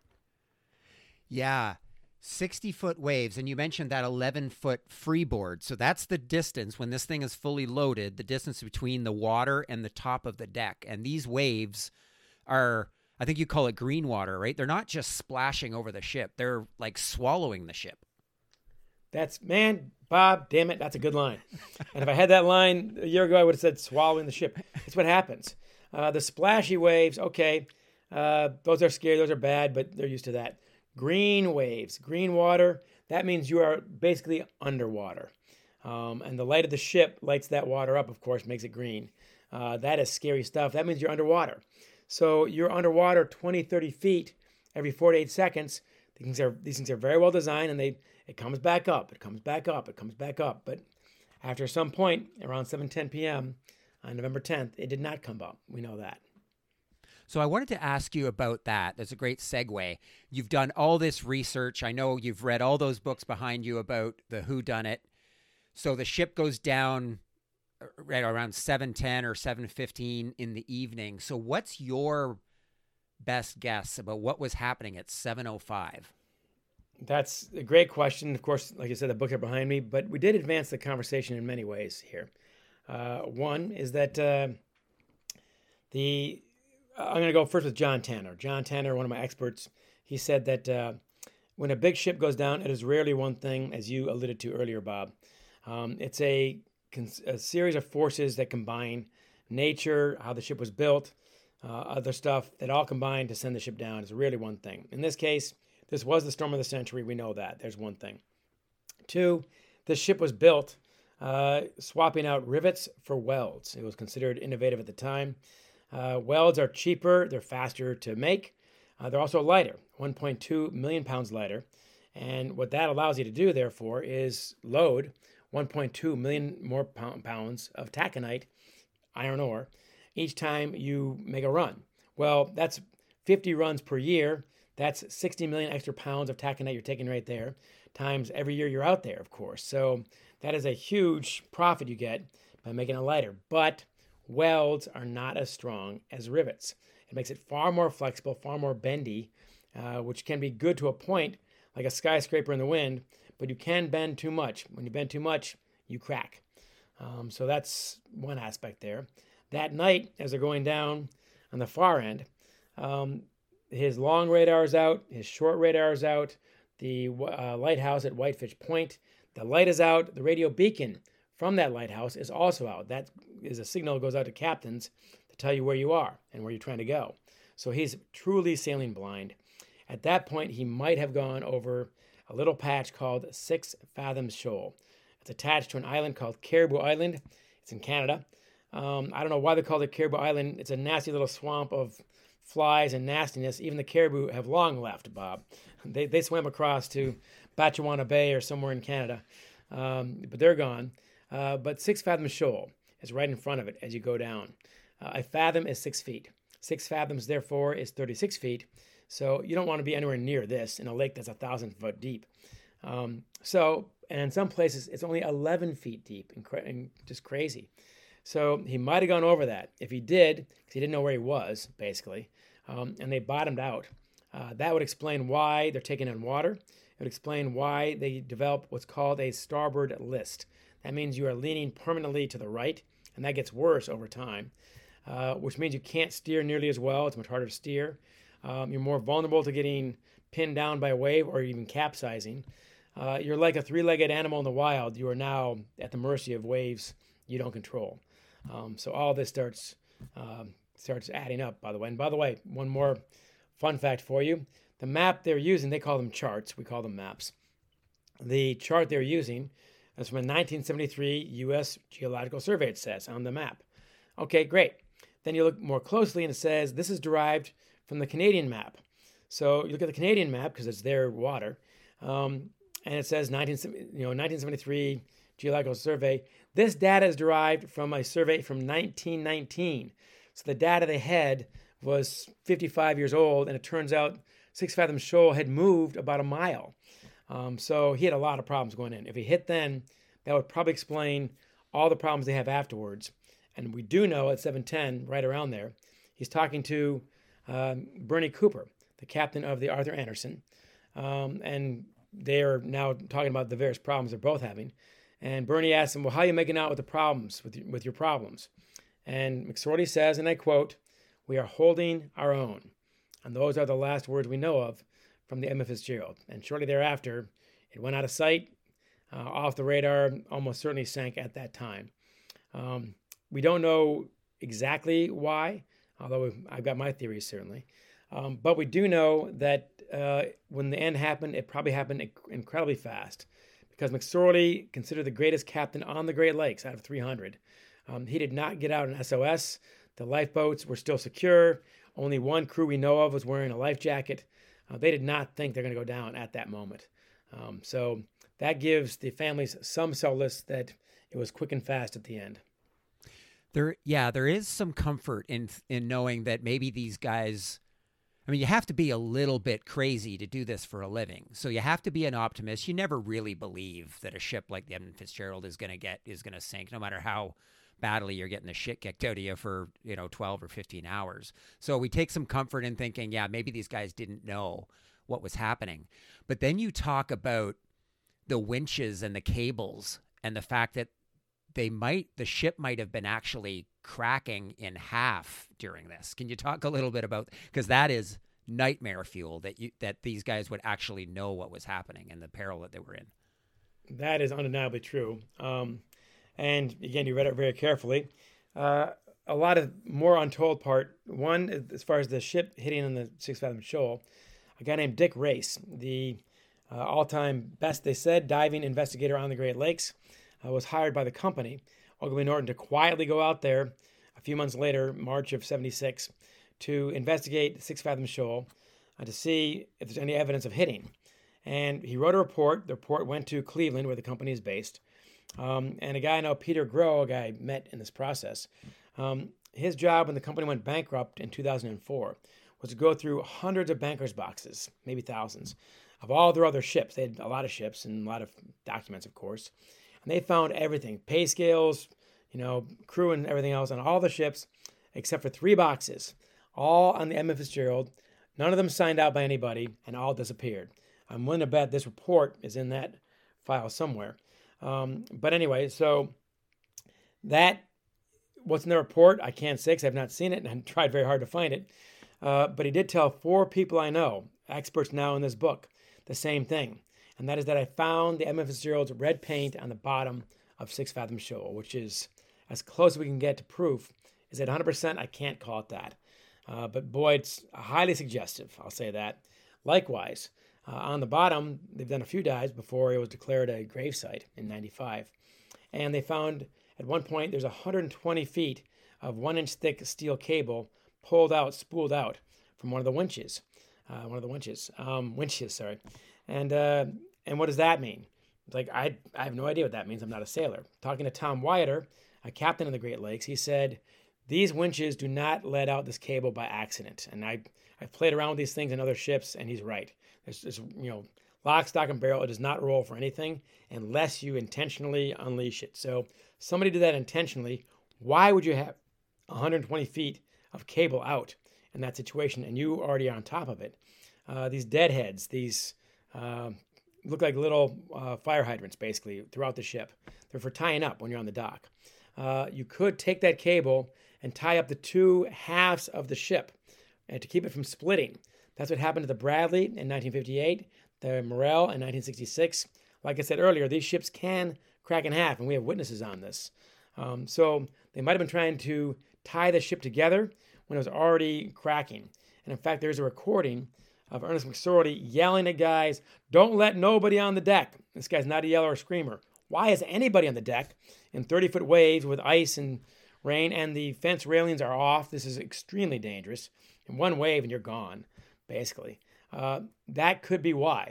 [SPEAKER 3] Yeah. sixty foot waves. And you mentioned that eleven foot freeboard. So that's the distance when this thing is fully loaded, the distance between the water and the top of the deck. And these waves are, I think you call it green water, right? They're not just splashing over the ship. They're like swallowing the ship.
[SPEAKER 1] That's, man, Bob, damn it, that's a good line. And if I had that line a year ago, I would have said swallowing the ship. That's what happens. Uh, the splashy waves, okay, uh, those are scary, those are bad, but they're used to that. Green waves, green water, that means you are basically underwater. Um, and the light of the ship lights that water up, of course, makes it green. Uh, that is scary stuff. That means you're underwater. So you're underwater twenty, thirty feet every four to eight seconds. These things are, these things are very well designed, and they it comes back up, it comes back up, it comes back up. But after some point, around seven ten p.m. on November tenth, it did not come up. We know that.
[SPEAKER 3] So I wanted to ask you about that. That's a great segue. You've done all this research. I know you've read all those books behind you about the whodunit. So the ship goes down right around seven ten or seven fifteen in the evening. So what's your best guess about what was happening at seven oh five?
[SPEAKER 1] That's a great question. Of course, like I said, the books are behind me, but we did advance the conversation in many ways here. Uh, one is that uh, the I'm going to go first with John Tanner. John Tanner, one of my experts, he said that uh, when a big ship goes down, it is rarely one thing, as you alluded to earlier, Bob. Um, it's a, a series of forces that combine nature, how the ship was built, uh, other stuff that all combine to send the ship down. It's rarely one thing. In this case, this was the storm of the century. We know that. There's one thing. Two, this ship was built uh, swapping out rivets for welds. It was considered innovative at the time. Uh, welds are cheaper. They're faster to make. Uh, they're also lighter, one point two million pounds lighter. And what that allows you to do, therefore, is load one point two million more pounds of taconite, iron ore, each time you make a run. Well, that's fifty runs per year. That's sixty million extra pounds of taconite you're taking right there, times every year you're out there, of course. So that is a huge profit you get by making it lighter. But welds are not as strong as rivets. It makes it far more flexible, far more bendy, uh, which can be good to a point, like a skyscraper in the wind, but you can bend too much. When you bend too much, you crack. Um, so that's one aspect there. That night, as they're going down on the far end, um, his long radar is out, his short radar is out, the uh, lighthouse at Whitefish Point, the light is out, the radio beacon from that lighthouse is also out. That is a signal that goes out to captains to tell you where you are and where you're trying to go. So he's truly sailing blind. At that point, he might have gone over a little patch called Six Fathoms Shoal. It's attached to an island called Caribou Island. It's in Canada. Um, I don't know why they call it Caribou Island. It's a nasty little swamp of flies and nastiness. Even the caribou have long left, Bob. They they swam across to Batchewana Bay or somewhere in Canada, um, but they're gone. Uh, but Six Fathoms Shoal is right in front of it as you go down. Uh, a fathom is six feet. Six fathoms, therefore, is thirty-six feet. So you don't want to be anywhere near this in a lake that's a thousand foot deep. Um, so, and in some places, it's only eleven feet deep, and, cra- and just crazy. So he might have gone over that. If he did, because he didn't know where he was, basically, um, and they bottomed out, uh, that would explain why they're taking on water. It would explain why they develop what's called a starboard list. That means you are leaning permanently to the right, and that gets worse over time, uh, which means you can't steer nearly as well. It's much harder to steer. Um, you're more vulnerable to getting pinned down by a wave or even capsizing. Uh, you're like a three-legged animal in the wild. You are now at the mercy of waves you don't control. Um, so all this starts um, starts adding up, by the way. And by the way, one more fun fact for you. The map they're using, they call them charts. We call them maps. The chart they're using is from a nineteen seventy-three U S Geological Survey, it says, on the map. Okay, great. Then you look more closely and it says this is derived from the Canadian map. So you look at the Canadian map because it's their water, um, and it says nineteen, you know, nineteen seventy-three Geological Survey. This data is derived from a survey from nineteen nineteen. So the data they had was fifty-five years old, and it turns out Six Fathoms Shoal had moved about a mile. Um, so he had a lot of problems going in. If he hit then, that would probably explain all the problems they have afterwards. And we do know at seven ten, right around there, he's talking to um, Bernie Cooper, the captain of the Arthur Anderson. Um, and they are now talking about the various problems they're both having. And Bernie asks him, well, how are you making out with the problems, with your, with your problems? And McSorley says, and I quote, "We are holding our own." And those are the last words we know of from the Edmund Fitzgerald. And shortly thereafter, it went out of sight, uh, off the radar, almost certainly sank at that time. Um, we don't know exactly why, although I've got my theories certainly. Um, but we do know that uh, when the end happened, it probably happened inc- incredibly fast. Because McSorley, considered the greatest captain on the Great Lakes out of three hundred, um, he did not get out an S O S. The lifeboats were still secure. Only one crew we know of was wearing a life jacket. Uh, they did not think they're going to go down at that moment. Um, so that gives the families some solace that it was quick and fast at the end.
[SPEAKER 3] There, yeah, there is some comfort in in knowing that maybe these guys. I mean, you have to be a little bit crazy to do this for a living. So you have to be an optimist. You never really believe that a ship like the Edmund Fitzgerald is going to get is going to sink, no matter how badly you're getting the shit kicked out of you for, you know, twelve or fifteen hours. So we take some comfort in thinking, yeah, maybe these guys didn't know what was happening. But then you talk about the winches and the cables and the fact that they might the ship might have been actually cracking in half during this. Can you talk a little bit about, because that is nightmare fuel, that you that these guys would actually know what was happening and the peril that they were in.
[SPEAKER 1] That is undeniably true. Um, and again, you read it very carefully. Uh, a lot of more untold part. One, as far as the ship hitting on the Six Fathom Shoal, a guy named Dick Race, the uh, all-time best, they said, diving investigator on the Great Lakes, uh, was hired by the company, Ogilvy Norton, to quietly go out there a few months later, March of seventy-six, to investigate Six Fathom Shoal uh, to see if there's any evidence of hitting. And he wrote a report. The report went to Cleveland, where the company is based. Um, and a guy I know, Peter Grow, a guy I met in this process, um, his job when the company went bankrupt in two thousand four was to go through hundreds of bankers' boxes, maybe thousands, of all their other ships. They had a lot of ships and a lot of documents, of course. And they found everything, pay scales, you know, crew and everything else on all the ships, except for three boxes, all on the M F Fitzgerald. None of them signed out by anybody, and all disappeared. I'm willing to bet this report is in that file somewhere. Um, but anyway, so that, what's in the report, I can't say because I've not seen it and I've tried very hard to find it. Uh, but he did tell four people I know, experts now in this book, the same thing. And that is that I found the M F Fitzgerald's red paint on the bottom of Six Fathom Shoal, which is as close as we can get to proof. Is it one hundred percent? I can't call it that. Uh, but boy, it's highly suggestive, I'll say that. Likewise, uh, on the bottom, they've done a few dives before it was declared a gravesite in ninety-five. And they found at one point there's one hundred twenty feet of one inch thick steel cable pulled out, spooled out from one of the winches. Uh, one of the winches, um, winches, sorry. And uh, and what does that mean? It's like, I, I have no idea what that means. I'm not a sailor. Talking to Tom Wyatter, a captain of the Great Lakes, he said, these winches do not let out this cable by accident. And I, I've played around with these things in other ships, and he's right. There's, there's, you know, lock, stock, and barrel. It does not roll for anything unless you intentionally unleash it. So somebody did that intentionally. Why would you have one hundred twenty feet of cable out in that situation, and you already are on top of it? Uh, these deadheads, these uh, look like little uh, fire hydrants, basically, throughout the ship. They're for tying up when you're on the dock. Uh, you could take that cable and tie up the two halves of the ship and to keep it from splitting. That's what happened to the Bradley in nineteen fifty-eight, the Morel in nineteen sixty-six. Like I said earlier, these ships can crack in half, and we have witnesses on this. Um, so they might have been trying to tie the ship together when it was already cracking. And in fact, there's a recording of Ernest McSorley yelling at guys, don't let nobody on the deck. This guy's not a yeller or screamer. Why is anybody on the deck in thirty-foot waves with ice and rain, and the fence railings are off? This is extremely dangerous. In one wave and you're gone, basically. Uh, that could be why.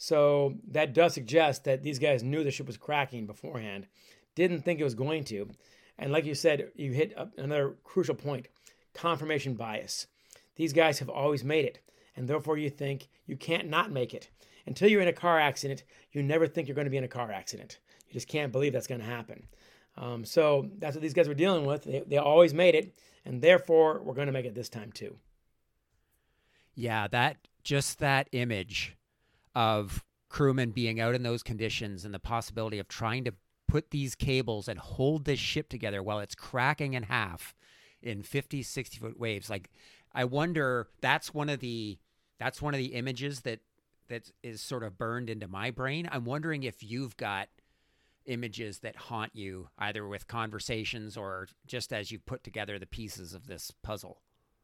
[SPEAKER 1] So that does suggest that these guys knew the ship was cracking beforehand, didn't think it was going to. And like you said, you hit another crucial point, confirmation bias. These guys have always made it, and therefore you think you can't not make it. Until you're in a car accident, you never think you're going to be in a car accident. You just can't believe that's going to happen. Um, so that's what these guys were dealing with. They, they always made it, and therefore we're going to make it this time too.
[SPEAKER 3] Yeah, that just that image of crewmen being out in those conditions and the possibility of trying to put these cables and hold this ship together while it's cracking in half in fifty, sixty foot waves. Like, I wonder, that's one of the that's one of the images that that is sort of burned into my brain. I'm wondering if you've got images that haunt you, either with conversations or just as you put together the pieces of this puzzle.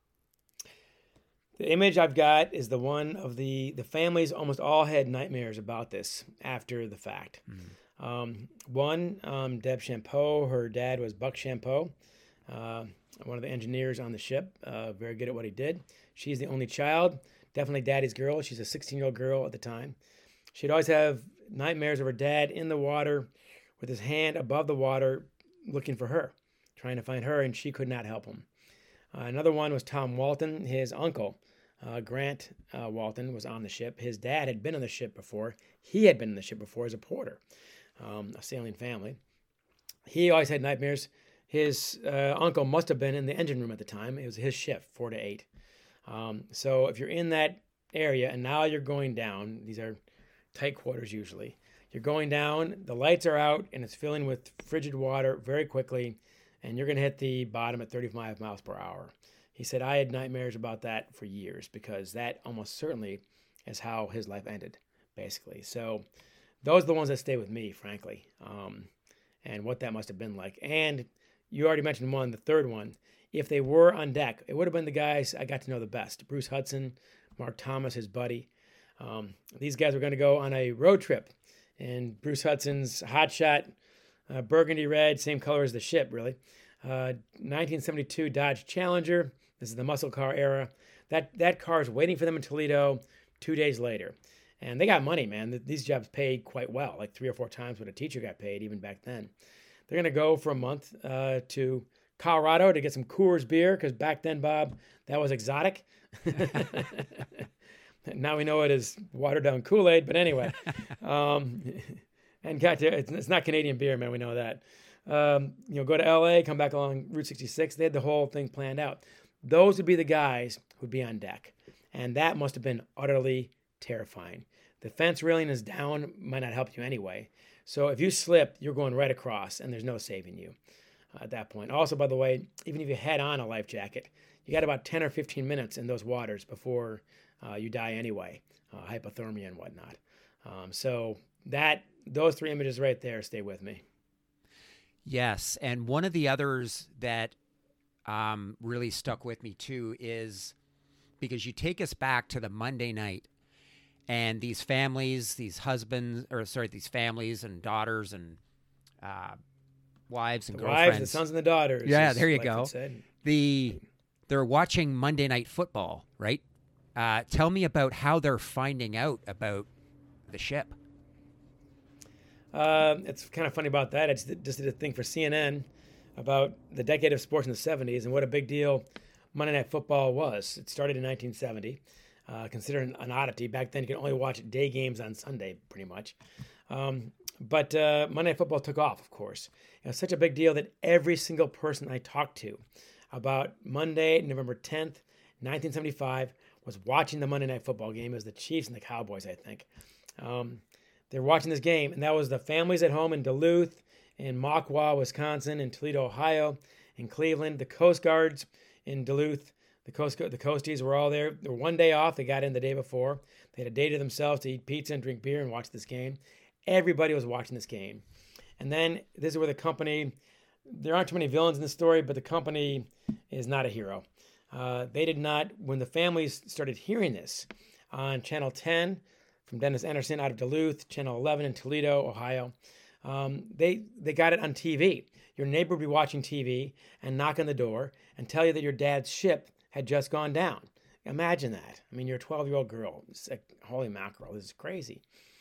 [SPEAKER 1] The image I've got is the one of the, the families almost all had nightmares about this after the fact. Mm. Um, one, um, Deb Champeau, her dad was Buck Champeau, uh, one of the engineers on the ship, uh, very good at what he did. She's the only child, definitely daddy's girl. She's a sixteen-year-old girl at the time. She'd always have nightmares of her dad in the water with his hand above the water looking for her, trying to find her, and she could not help him. Uh, another one was Tom Walton, his uncle. Uh, Grant uh, Walton was on the ship. His dad had been on the ship before. He had been on the ship before as a porter, um, a sailing family. He always had nightmares. His uh, uncle must have been in the engine room at the time. It was his shift, four to eight. Um, so if you're in that area and now you're going down, these are tight quarters usually, You're going down, the lights are out, and it's filling with frigid water very quickly, and you're going to hit the bottom at thirty-five miles per hour. He said, I had nightmares about that for years because that almost certainly is how his life ended, basically. So those are the ones that stay with me, frankly, um, and what that must have been like. And you already mentioned one, the third one. If they were on deck, it would have been the guys I got to know the best. Bruce Hudson, Mark Thomas, his buddy. Um, these guys were going to go on a road trip. And Bruce Hudson's hotshot, uh, burgundy red, same color as the ship, really. Uh, nineteen seventy-two Dodge Challenger. This is the muscle car era. That that car is waiting for them in Toledo two days later. And they got money, man. These jobs paid quite well, like three or four times what a teacher got paid even back then. They're going to go for a month uh, to Colorado to get some Coors beer, because back then, Bob, that was exotic. Now we know it as watered down Kool-Aid, but anyway. um, and got to, it's, it's not Canadian beer, man. We know that. Um, you know, go to L A, come back along Route sixty-six. They had the whole thing planned out. Those would be the guys who'd be on deck. And that must have been utterly terrifying. The fence railing is down, might not help you anyway. So if you slip, you're going right across, and there's no saving you uh, at that point. Also, by the way, even if you had on a life jacket, you got about ten or fifteen minutes in those waters before uh, you die anyway, uh, hypothermia and whatnot. Um, so that those three images right there stay with me.
[SPEAKER 3] Yes, and one of the others that um, really stuck with me too is because you take us back to the Monday night, and these families, these husbands, or sorry, these families and daughters and uh, wives and
[SPEAKER 1] the
[SPEAKER 3] girlfriends,
[SPEAKER 1] wives, the sons and the daughters.
[SPEAKER 3] Yeah, there you
[SPEAKER 1] like
[SPEAKER 3] go.
[SPEAKER 1] Said.
[SPEAKER 3] The they're watching Monday Night Football, right? Uh, tell me about how they're finding out about the ship.
[SPEAKER 1] Uh, it's kind of funny about that. I just did, just did a thing for C N N about the decade of sports in the seventies and what a big deal Monday Night Football was. It started in nineteen seventy, uh, considered an oddity. Back then, you could only watch day games on Sunday, pretty much. Um, but uh, Monday Night Football took off, of course. It was such a big deal that every single person I talked to about Monday, November tenth, nineteen seventy-five, was watching the Monday Night Football game. It was the Chiefs and the Cowboys, I think. Um, They're watching this game, and that was the families at home in Duluth, in Mauquaw, Wisconsin, in Toledo, Ohio, in Cleveland, the Coast Guards in Duluth. The Coast the Coasties were all there. They were one day off. They got in the day before. They had a day to themselves to eat pizza and drink beer and watch this game. Everybody was watching this game. And then this is where the company, there aren't too many villains in the story, but the company is not a hero. Uh, they did not, when the families started hearing this on Channel ten, from Dennis Anderson out of Duluth, Channel eleven in Toledo, Ohio. Um, they they got it on T V. Your neighbor would be watching T V and knock on the door and tell you that your dad's ship had just gone down. Imagine that. I mean, you're a twelve-year-old girl. It's like, holy mackerel, this is crazy.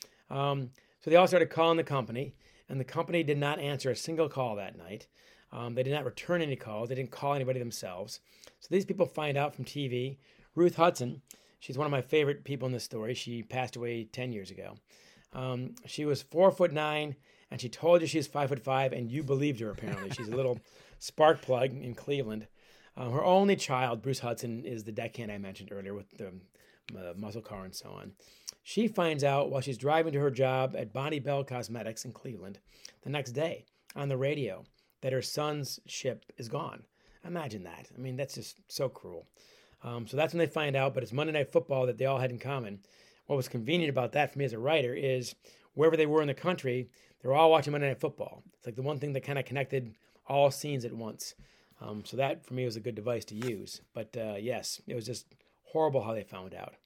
[SPEAKER 1] Um, so they all started calling the company, and the company did not answer a single call that night. Um, they did not return any calls. They didn't call anybody themselves. So these people find out from T V. Ruth Hudson, she's one of my favorite people in this story. She passed away ten years ago. Um, she was four foot nine, and she told you she's five foot five, and you believed her, apparently. She's a little spark plug in Cleveland. Uh, her only child, Bruce Hudson, is the deckhand I mentioned earlier with the uh, muscle car and so on. She finds out while she's driving to her job at Bonnie Bell Cosmetics in Cleveland the next day on the radio that her son's ship is gone. Imagine that. I mean, that's just so cruel. Um, so that's when they find out, but it's Monday Night Football that they all had in common. What was convenient about that for me as a writer is wherever they were in the country, they were all watching Monday Night Football. It's like the one thing that kind of connected all scenes at once. Um, so that, for me, was a good device to use. But, uh, yes, it was just horrible how they found out.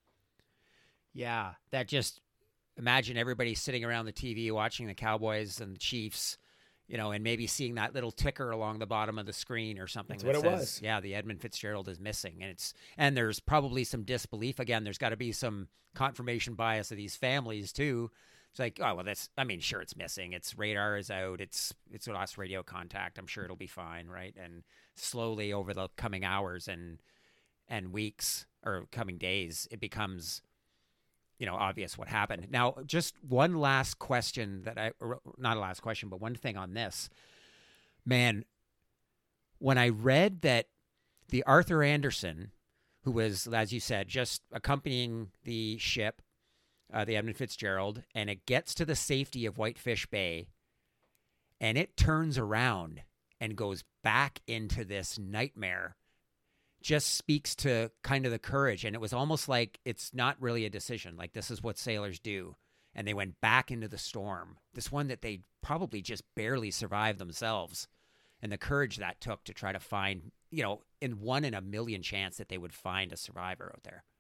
[SPEAKER 3] Yeah, that just, imagine everybody sitting around the T V watching the Cowboys and the Chiefs, you know, and maybe seeing that little ticker along the bottom of the screen or something.
[SPEAKER 1] That's
[SPEAKER 3] that
[SPEAKER 1] what it
[SPEAKER 3] says,
[SPEAKER 1] was.
[SPEAKER 3] Yeah, the Edmund Fitzgerald is missing. And it's and there's probably some disbelief. Again, there's got to be some confirmation bias of these families, too. It's like, oh, well, that's, I mean, sure, it's missing. Its radar is out. It's it's lost radio contact. I'm sure it'll be fine, right? And slowly over the coming hours and and weeks or coming days, it becomes, you know, obvious what happened. Now, just one last question that I, or not a last question, but one thing on this. Man, when I read that the Arthur Anderson, who was, as you said, just accompanying the ship uh, the Edmund Fitzgerald, and it gets to the safety of Whitefish Bay, and it turns around and goes back into this nightmare, just speaks to kind of the courage. And it was almost like it's not really a decision. Like, this is what sailors do. And they went back into the storm, this one that they probably just barely survived themselves. And the courage that took to try to find, you know, in one in a million chance that they would find a survivor out there.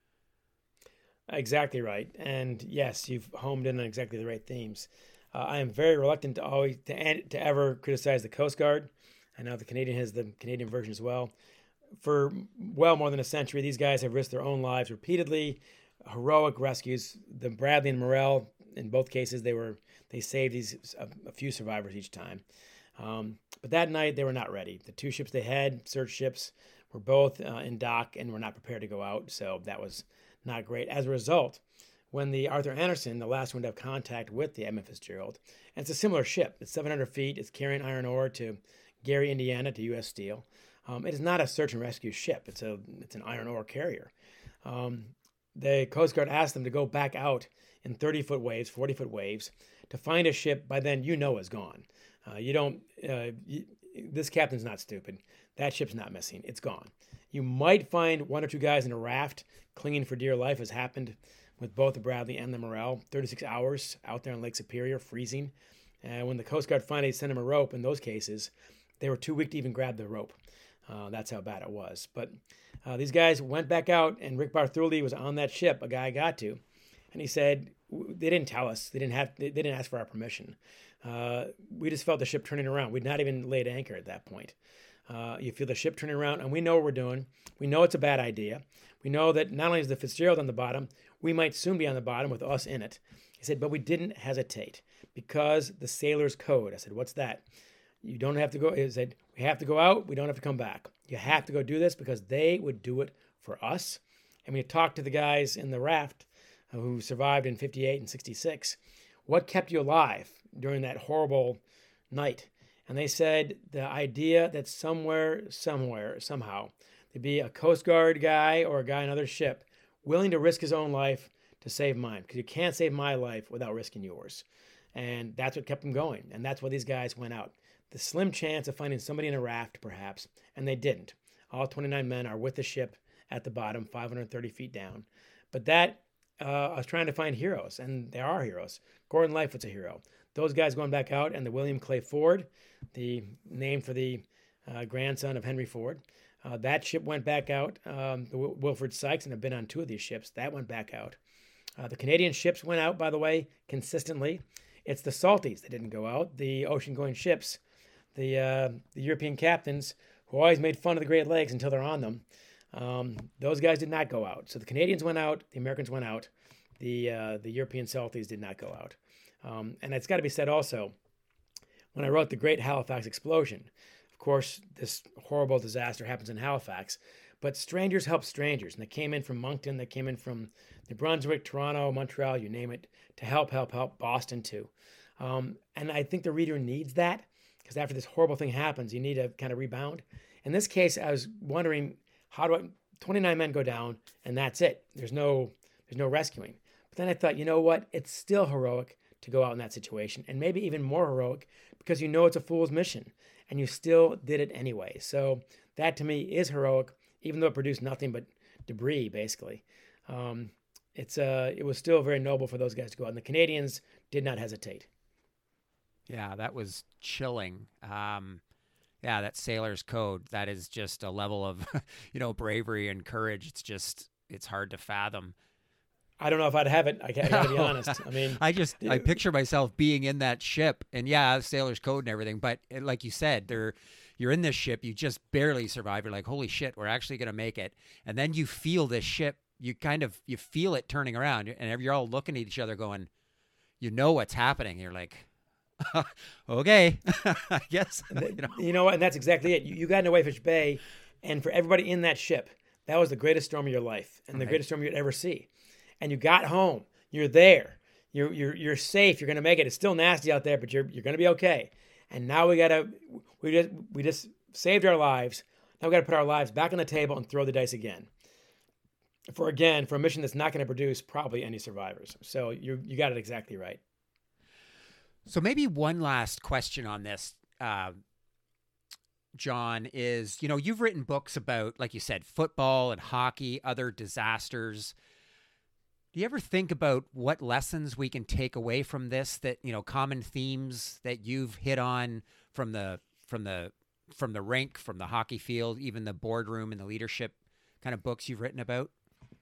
[SPEAKER 1] Exactly right. And yes, you've homed in on exactly the right themes. Uh, I am very reluctant to always to, to ever criticize the Coast Guard. I know the Canadian has the Canadian version as well. For well more than a century, these guys have risked their own lives repeatedly. Heroic rescues. The Bradley and Morel, in both cases, they were they saved these a, a few survivors each time. Um, but that night, they were not ready. The two ships they had, search ships, were both uh, in dock and were not prepared to go out. So that was not great. As a result, when the Arthur Anderson, the last one to have contact with the Edmund Fitzgerald, and it's a similar ship. It's seven hundred feet. It's carrying iron ore to Gary, Indiana, to U S Steel. Um, it is not a search and rescue ship. It's a it's an iron ore carrier. Um, the Coast Guard asked them to go back out in thirty-foot waves, forty-foot waves, to find a ship by then you know is gone. Uh, you don't. Uh, you, this captain's not stupid. That ship's not missing. It's gone. You might find one or two guys in a raft clinging for dear life, as happened with both the Bradley and the Morel. thirty-six hours out there on Lake Superior, freezing. And when the Coast Guard finally sent them a rope, in those cases, they were too weak to even grab the rope. Uh, that's how bad it was. But uh, these guys went back out, and Rick Bartholomew was on that ship, a guy I got to. And he said, they didn't tell us. They didn't have. They didn't ask for our permission. Uh, we just felt the ship turning around. We'd not even laid anchor at that point. Uh, you feel the ship turning around, and we know what we're doing. We know it's a bad idea. We know that not only is the Fitzgerald on the bottom, we might soon be on the bottom with us in it. He said, but we didn't hesitate because the sailor's code. I said, what's that? You don't have to go. He said, we have to go out. We don't have to come back. You have to go do this because they would do it for us. And we talked to the guys in the raft who survived in fifty-eight and sixty-six. What kept you alive during that horrible night? And they said the idea that somewhere, somewhere, somehow, there'd be a Coast Guard guy or a guy on another ship willing to risk his own life to save mine, because you can't save my life without risking yours. And that's what kept them going. And that's why these guys went out. The slim chance of finding somebody in a raft, perhaps, and they didn't. All twenty-nine men are with the ship at the bottom, five hundred thirty feet down. But that, uh, I was trying to find heroes, and there are heroes. Gordon Lightfoot's a hero. Those guys going back out, and the William Clay Ford, the name for the uh, grandson of Henry Ford, uh, that ship went back out. Um, the Wil- Wilfred Sykes, and have been on two of these ships, that went back out. Uh, the Canadian ships went out, by the way, consistently. It's the Salties that didn't go out. The ocean-going ships, the uh, the European captains, who always made fun of the Great Lakes until they're on them, um, those guys did not go out. So the Canadians went out, the Americans went out, the uh, the European Salties did not go out. Um, and it's got to be said also, when I wrote The Great Halifax Explosion, of course, this horrible disaster happens in Halifax, but strangers help strangers. And they came in from Moncton, they came in from New Brunswick, Toronto, Montreal, you name it, to help, help, help, Boston too. Um, and I think the reader needs that, because after this horrible thing happens, you need to kind of rebound. In this case, I was wondering, how do I, twenty-nine men go down, and that's it. There's no, there's no rescuing. But then I thought, you know what? It's still heroic to go out in that situation, and maybe even more heroic because you know it's a fool's mission, and you still did it anyway. So that to me is heroic, even though it produced nothing but debris, basically. Um, it's uh, it was still very noble for those guys to go out, and the Canadians did not hesitate.
[SPEAKER 3] Yeah, that was chilling. Um, yeah, that sailor's code, that is just a level of, you know, bravery and courage. It's just, it's hard to fathom.
[SPEAKER 1] I don't know if I'd have it. I gotta be honest. I mean,
[SPEAKER 3] I just, I picture myself being in that ship, and yeah, sailor's code and everything. But like you said, there, you're in this ship, you just barely survive. You're like, holy shit, we're actually going to make it. And then you feel this ship, you kind of, you feel it turning around, and you're all looking at each other going, you know what's happening. You're like, okay, I guess.
[SPEAKER 1] You know. you know what? And that's exactly it. You, you got into Whitefish Bay, and for everybody in that ship, that was the greatest storm of your life, and the right. greatest storm you'd ever see. And you got home. You're there. You're you're you're safe. You're gonna make it. It's still nasty out there, but you're you're gonna be okay. And now we gotta we just we just saved our lives. Now we gotta put our lives back on the table and throw the dice again. for, again, for a mission that's not going to produce probably any survivors. So you you got it exactly right.
[SPEAKER 3] So maybe one last question on this, uh, John, is, you know, you've written books about, like you said, football and hockey, other disasters. Do you ever think about what lessons we can take away from this, that, you know, common themes that you've hit on from the, from the, from the rink, from the hockey field, even the boardroom and the leadership kind of books you've written about?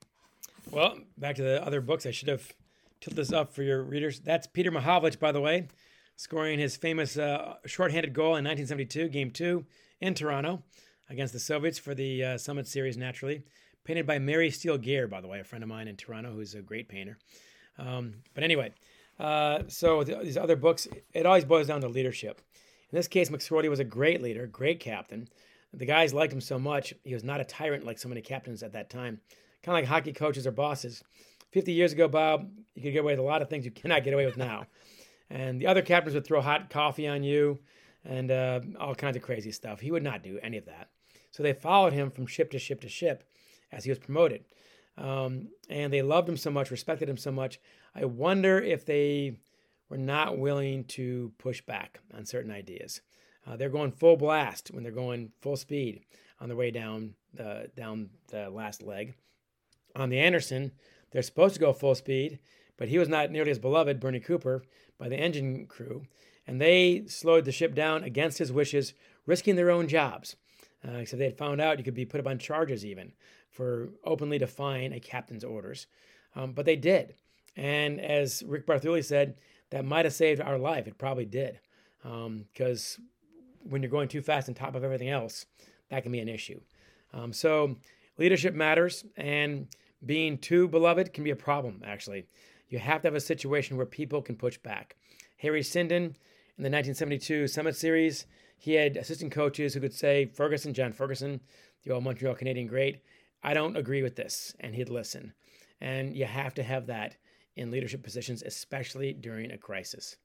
[SPEAKER 1] Well, back to the other books, I should have tilted this up for your readers. That's Peter Mahovlich, by the way, scoring his famous uh, shorthanded goal in nineteen seventy-two, Game two in Toronto against the Soviets for the uh, Summit Series, naturally. Painted by Mary Steele Gear, by the way, a friend of mine in Toronto who's a great painter. Um, but anyway, uh, so the, these other books, it always boils down to leadership. In this case, McSorley was a great leader, great captain. The guys liked him so much, he was not a tyrant like so many captains at that time. Kind of like hockey coaches or bosses. fifty years ago, Bob, you could get away with a lot of things you cannot get away with now. And the other captains would throw hot coffee on you and uh, all kinds of crazy stuff. He would not do any of that. So they followed him from ship to ship to ship as he was promoted. Um, and they loved him so much, respected him so much. I wonder if they were not willing to push back on certain ideas. Uh, they're going full blast when they're going full speed on their way down the, down the last leg. On the Anderson, they're supposed to go full speed, but he was not nearly as beloved, Bernie Cooper, by the engine crew. And they slowed the ship down against his wishes, risking their own jobs. Uh, except they had found out you could be put up on charges even for openly defying a captain's orders. Um, but they did. And as Rick Barthulli said, that might have saved our life. It probably did. Because um, when you're going too fast on top of everything else, that can be an issue. Um, so leadership matters, and being too beloved can be a problem, actually. You have to have a situation where people can push back. Harry Sinden, in the nineteen seventy-two Summit Series, he had assistant coaches who could say, Ferguson, John Ferguson, the old Montreal Canadian great, I don't agree with this, and he'd listen. And you have to have that in leadership positions, especially during a crisis.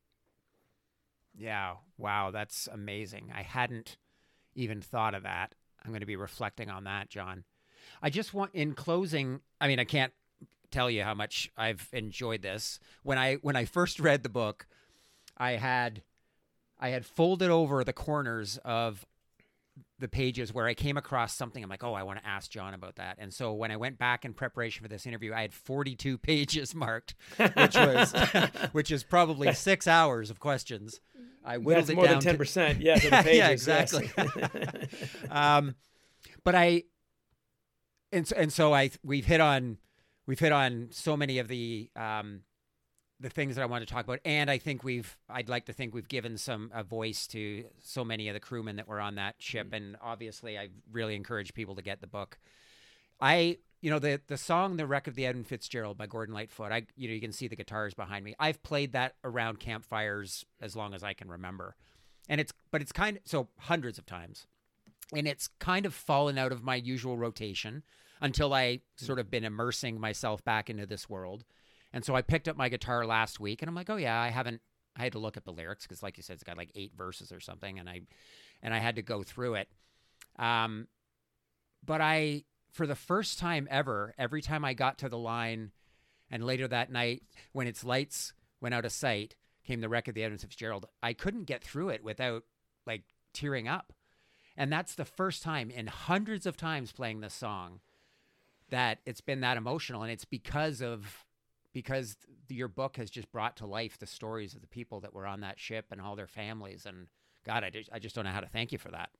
[SPEAKER 3] Yeah, wow, that's amazing. I hadn't even thought of that. I'm going to be reflecting on that, John. I just want, in closing, I mean, I can't tell you how much I've enjoyed this. When I when I first read the book, I had I had folded over the corners of the pages where I came across something. I'm like, oh, I want to ask John about that. And so when I went back in preparation for this interview, I had forty-two pages marked, which was which is probably six hours of questions. I whittled
[SPEAKER 1] That's
[SPEAKER 3] it
[SPEAKER 1] more
[SPEAKER 3] down
[SPEAKER 1] than ten percent.
[SPEAKER 3] to...
[SPEAKER 1] Yes, of the pages.
[SPEAKER 3] Yeah, exactly.
[SPEAKER 1] Yes.
[SPEAKER 3] um, but I, and so, and so I, we've hit on, we've hit on so many of the, um, the things that I want to talk about. And I think we've, I'd like to think we've given some, a voice to so many of the crewmen that were on that ship. Mm-hmm. And obviously I really encourage people to get the book. I, you know, the, the song, The Wreck of the Edmund Fitzgerald by Gordon Lightfoot, I, you know, you can see the guitars behind me. I've played that around campfires as long as I can remember. And it's, but it's kind of, so hundreds of times. And it's kind of fallen out of my usual rotation until I sort of been immersing myself back into this world. And so I picked up my guitar last week and I'm like, oh yeah, I haven't, I had to look at the lyrics because like you said, it's got like eight verses or something. And I, and I had to go through it. Um, but I, for the first time ever, every time I got to the line and later that night when its lights went out of sight, came The Wreck of the Edmund Fitzgerald, I couldn't get through it without like tearing up. And that's the first time in hundreds of times playing this song that it's been that emotional. And it's because of, because your book has just brought to life the stories of the people that were on that ship and all their families. And God, I just, I just don't know how to thank you for that.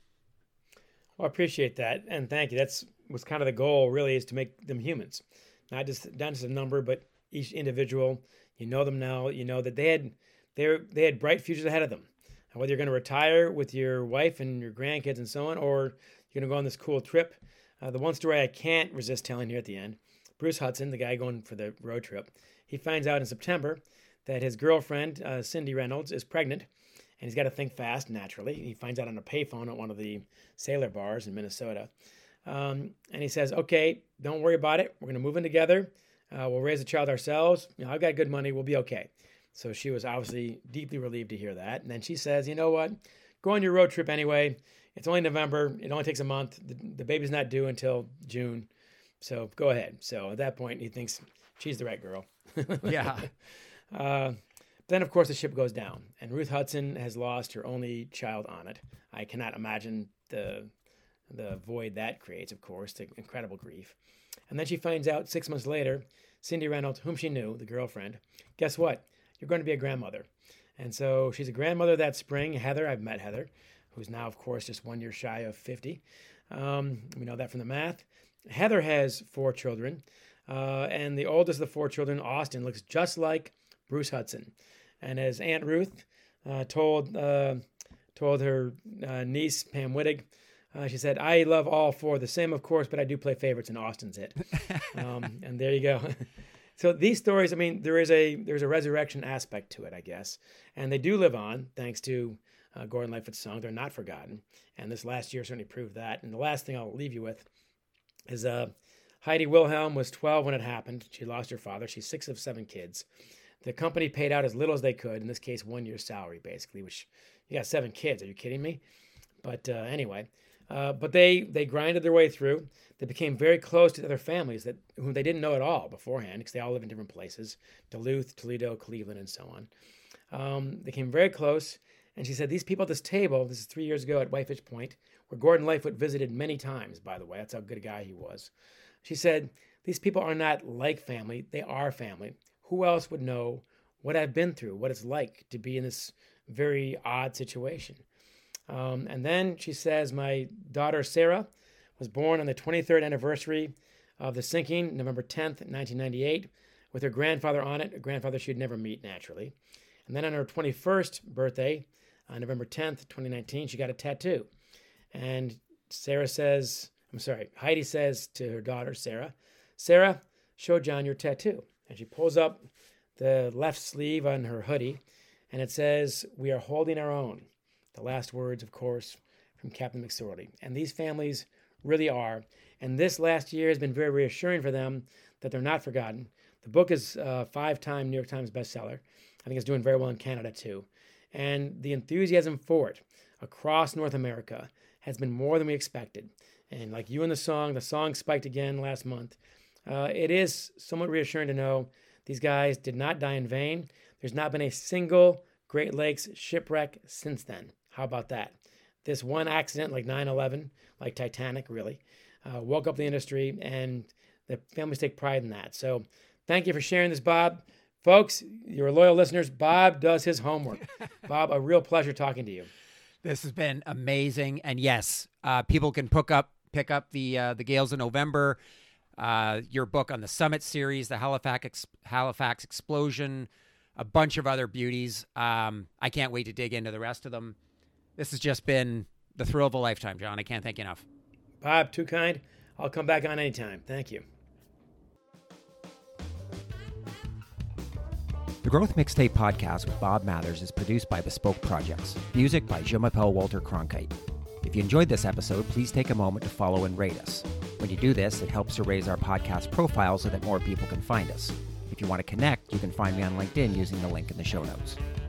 [SPEAKER 1] Well, I appreciate that. And thank you. That's was kind of the goal really, is to make them humans, not just, not just a number, but each individual. You know them now, you know that they had, they they had bright futures ahead of them. Whether you're going to retire with your wife and your grandkids and so on, or you're going to go on this cool trip. Uh, the one story I can't resist telling here at the end, Bruce Hudson, the guy going for the road trip, he finds out in September that his girlfriend, uh, Cindy Reynolds, is pregnant, and he's got to think fast, naturally. He finds out on a payphone at one of the sailor bars in Minnesota. Um, and he says, okay, don't worry about it. We're going to move in together. Uh, we'll raise the child ourselves. You know, I've got good money. We'll be okay. So she was obviously deeply relieved to hear that. And then she says, you know what? Go on your road trip anyway. It's only November. It only takes a month. The, the baby's not due until June. So go ahead. So at that point, he thinks she's the right girl.
[SPEAKER 3] Yeah.
[SPEAKER 1] Uh, then, of course, the ship goes down, and Ruth Hudson has lost her only child on it. I cannot imagine the the void that creates, of course, the incredible grief. And then she finds out six months later, Cindy Reynolds, whom she knew, the girlfriend, guess what? You're going to be a grandmother. And so she's a grandmother that spring. Heather, I've met Heather, who's now, of course, just one year shy of fifty. Um, we know that from the math. Heather has four children, uh, and the oldest of the four children, Austin, looks just like Bruce Hudson. And as Aunt Ruth uh, told uh, told her uh, niece, Pam Wittig, uh, she said, I love all four the same, of course, but I do play favorites, and Austin's it. um, and there you go. So these stories, I mean, there is a there's a resurrection aspect to it, I guess. And they do live on, thanks to uh, Gordon Lightfoot's song. They're not forgotten. And this last year certainly proved that. And the last thing I'll leave you with is uh, Heidi Wilhelm was twelve when it happened. She lost her father. She's six of seven kids. The company paid out as little as they could, in this case, one year's salary, basically, which, you got seven kids. Are you kidding me? But uh, anyway, uh, but they they grinded their way through. They became very close to other families that whom they didn't know at all beforehand, because they all live in different places, Duluth, Toledo, Cleveland, and so on. Um, they came very close, and she said, these people at this table, this is three years ago at Whitefish Point, where Gordon Lightfoot visited many times, by the way. That's how good a guy he was. She said, these people are not like family. They are family. Who else would know what I've been through, what it's like to be in this very odd situation? Um, and then she says, my daughter Sarah was born on the twenty-third anniversary of the sinking, November tenth, nineteen ninety-eight, with her grandfather on it, a grandfather she'd never meet, naturally. And then on her twenty-first birthday, on November tenth, twenty nineteen, she got a tattoo. And Sarah says, I'm sorry, Heidi says to her daughter, Sarah, Sarah, show John your tattoo. And she pulls up the left sleeve on her hoodie, and it says, we are holding our own. The last words, of course, from Captain McSorley. And these families really are. And this last year has been very reassuring for them that they're not forgotten. The book is a five-time New York Times bestseller. I think it's doing very well in Canada, too. And the enthusiasm for it across North America has been more than we expected. And like you in the song, the song spiked again last month. Uh, it is somewhat reassuring to know these guys did not die in vain. There's not been a single Great Lakes shipwreck since then. How about that? This one accident, like nine eleven, like Titanic, really, uh, woke up the industry, and the families take pride in that. So thank you for sharing this, Bob. Folks, you're loyal listeners. Bob does his homework. Bob, a real pleasure talking to you.
[SPEAKER 3] This has been amazing. And yes, uh, people can pick up, pick up the uh, the Gales of November, uh, your book on the Summit series, the Halifax ex- Halifax Explosion, a bunch of other beauties. Um, I can't wait to dig into the rest of them. This has just been the thrill of a lifetime, John. I can't thank you enough.
[SPEAKER 1] Bob, too kind. I'll come back on anytime. Thank you.
[SPEAKER 3] The Growth Mixtape podcast with Bob Mathers is produced by Bespoke Projects. Music by Je m'appelle Walter Cronkite. If you enjoyed this episode, please take a moment to follow and rate us. When you do this, it helps to raise our podcast profile so that more people can find us. If you want to connect, you can find me on LinkedIn using the link in the show notes.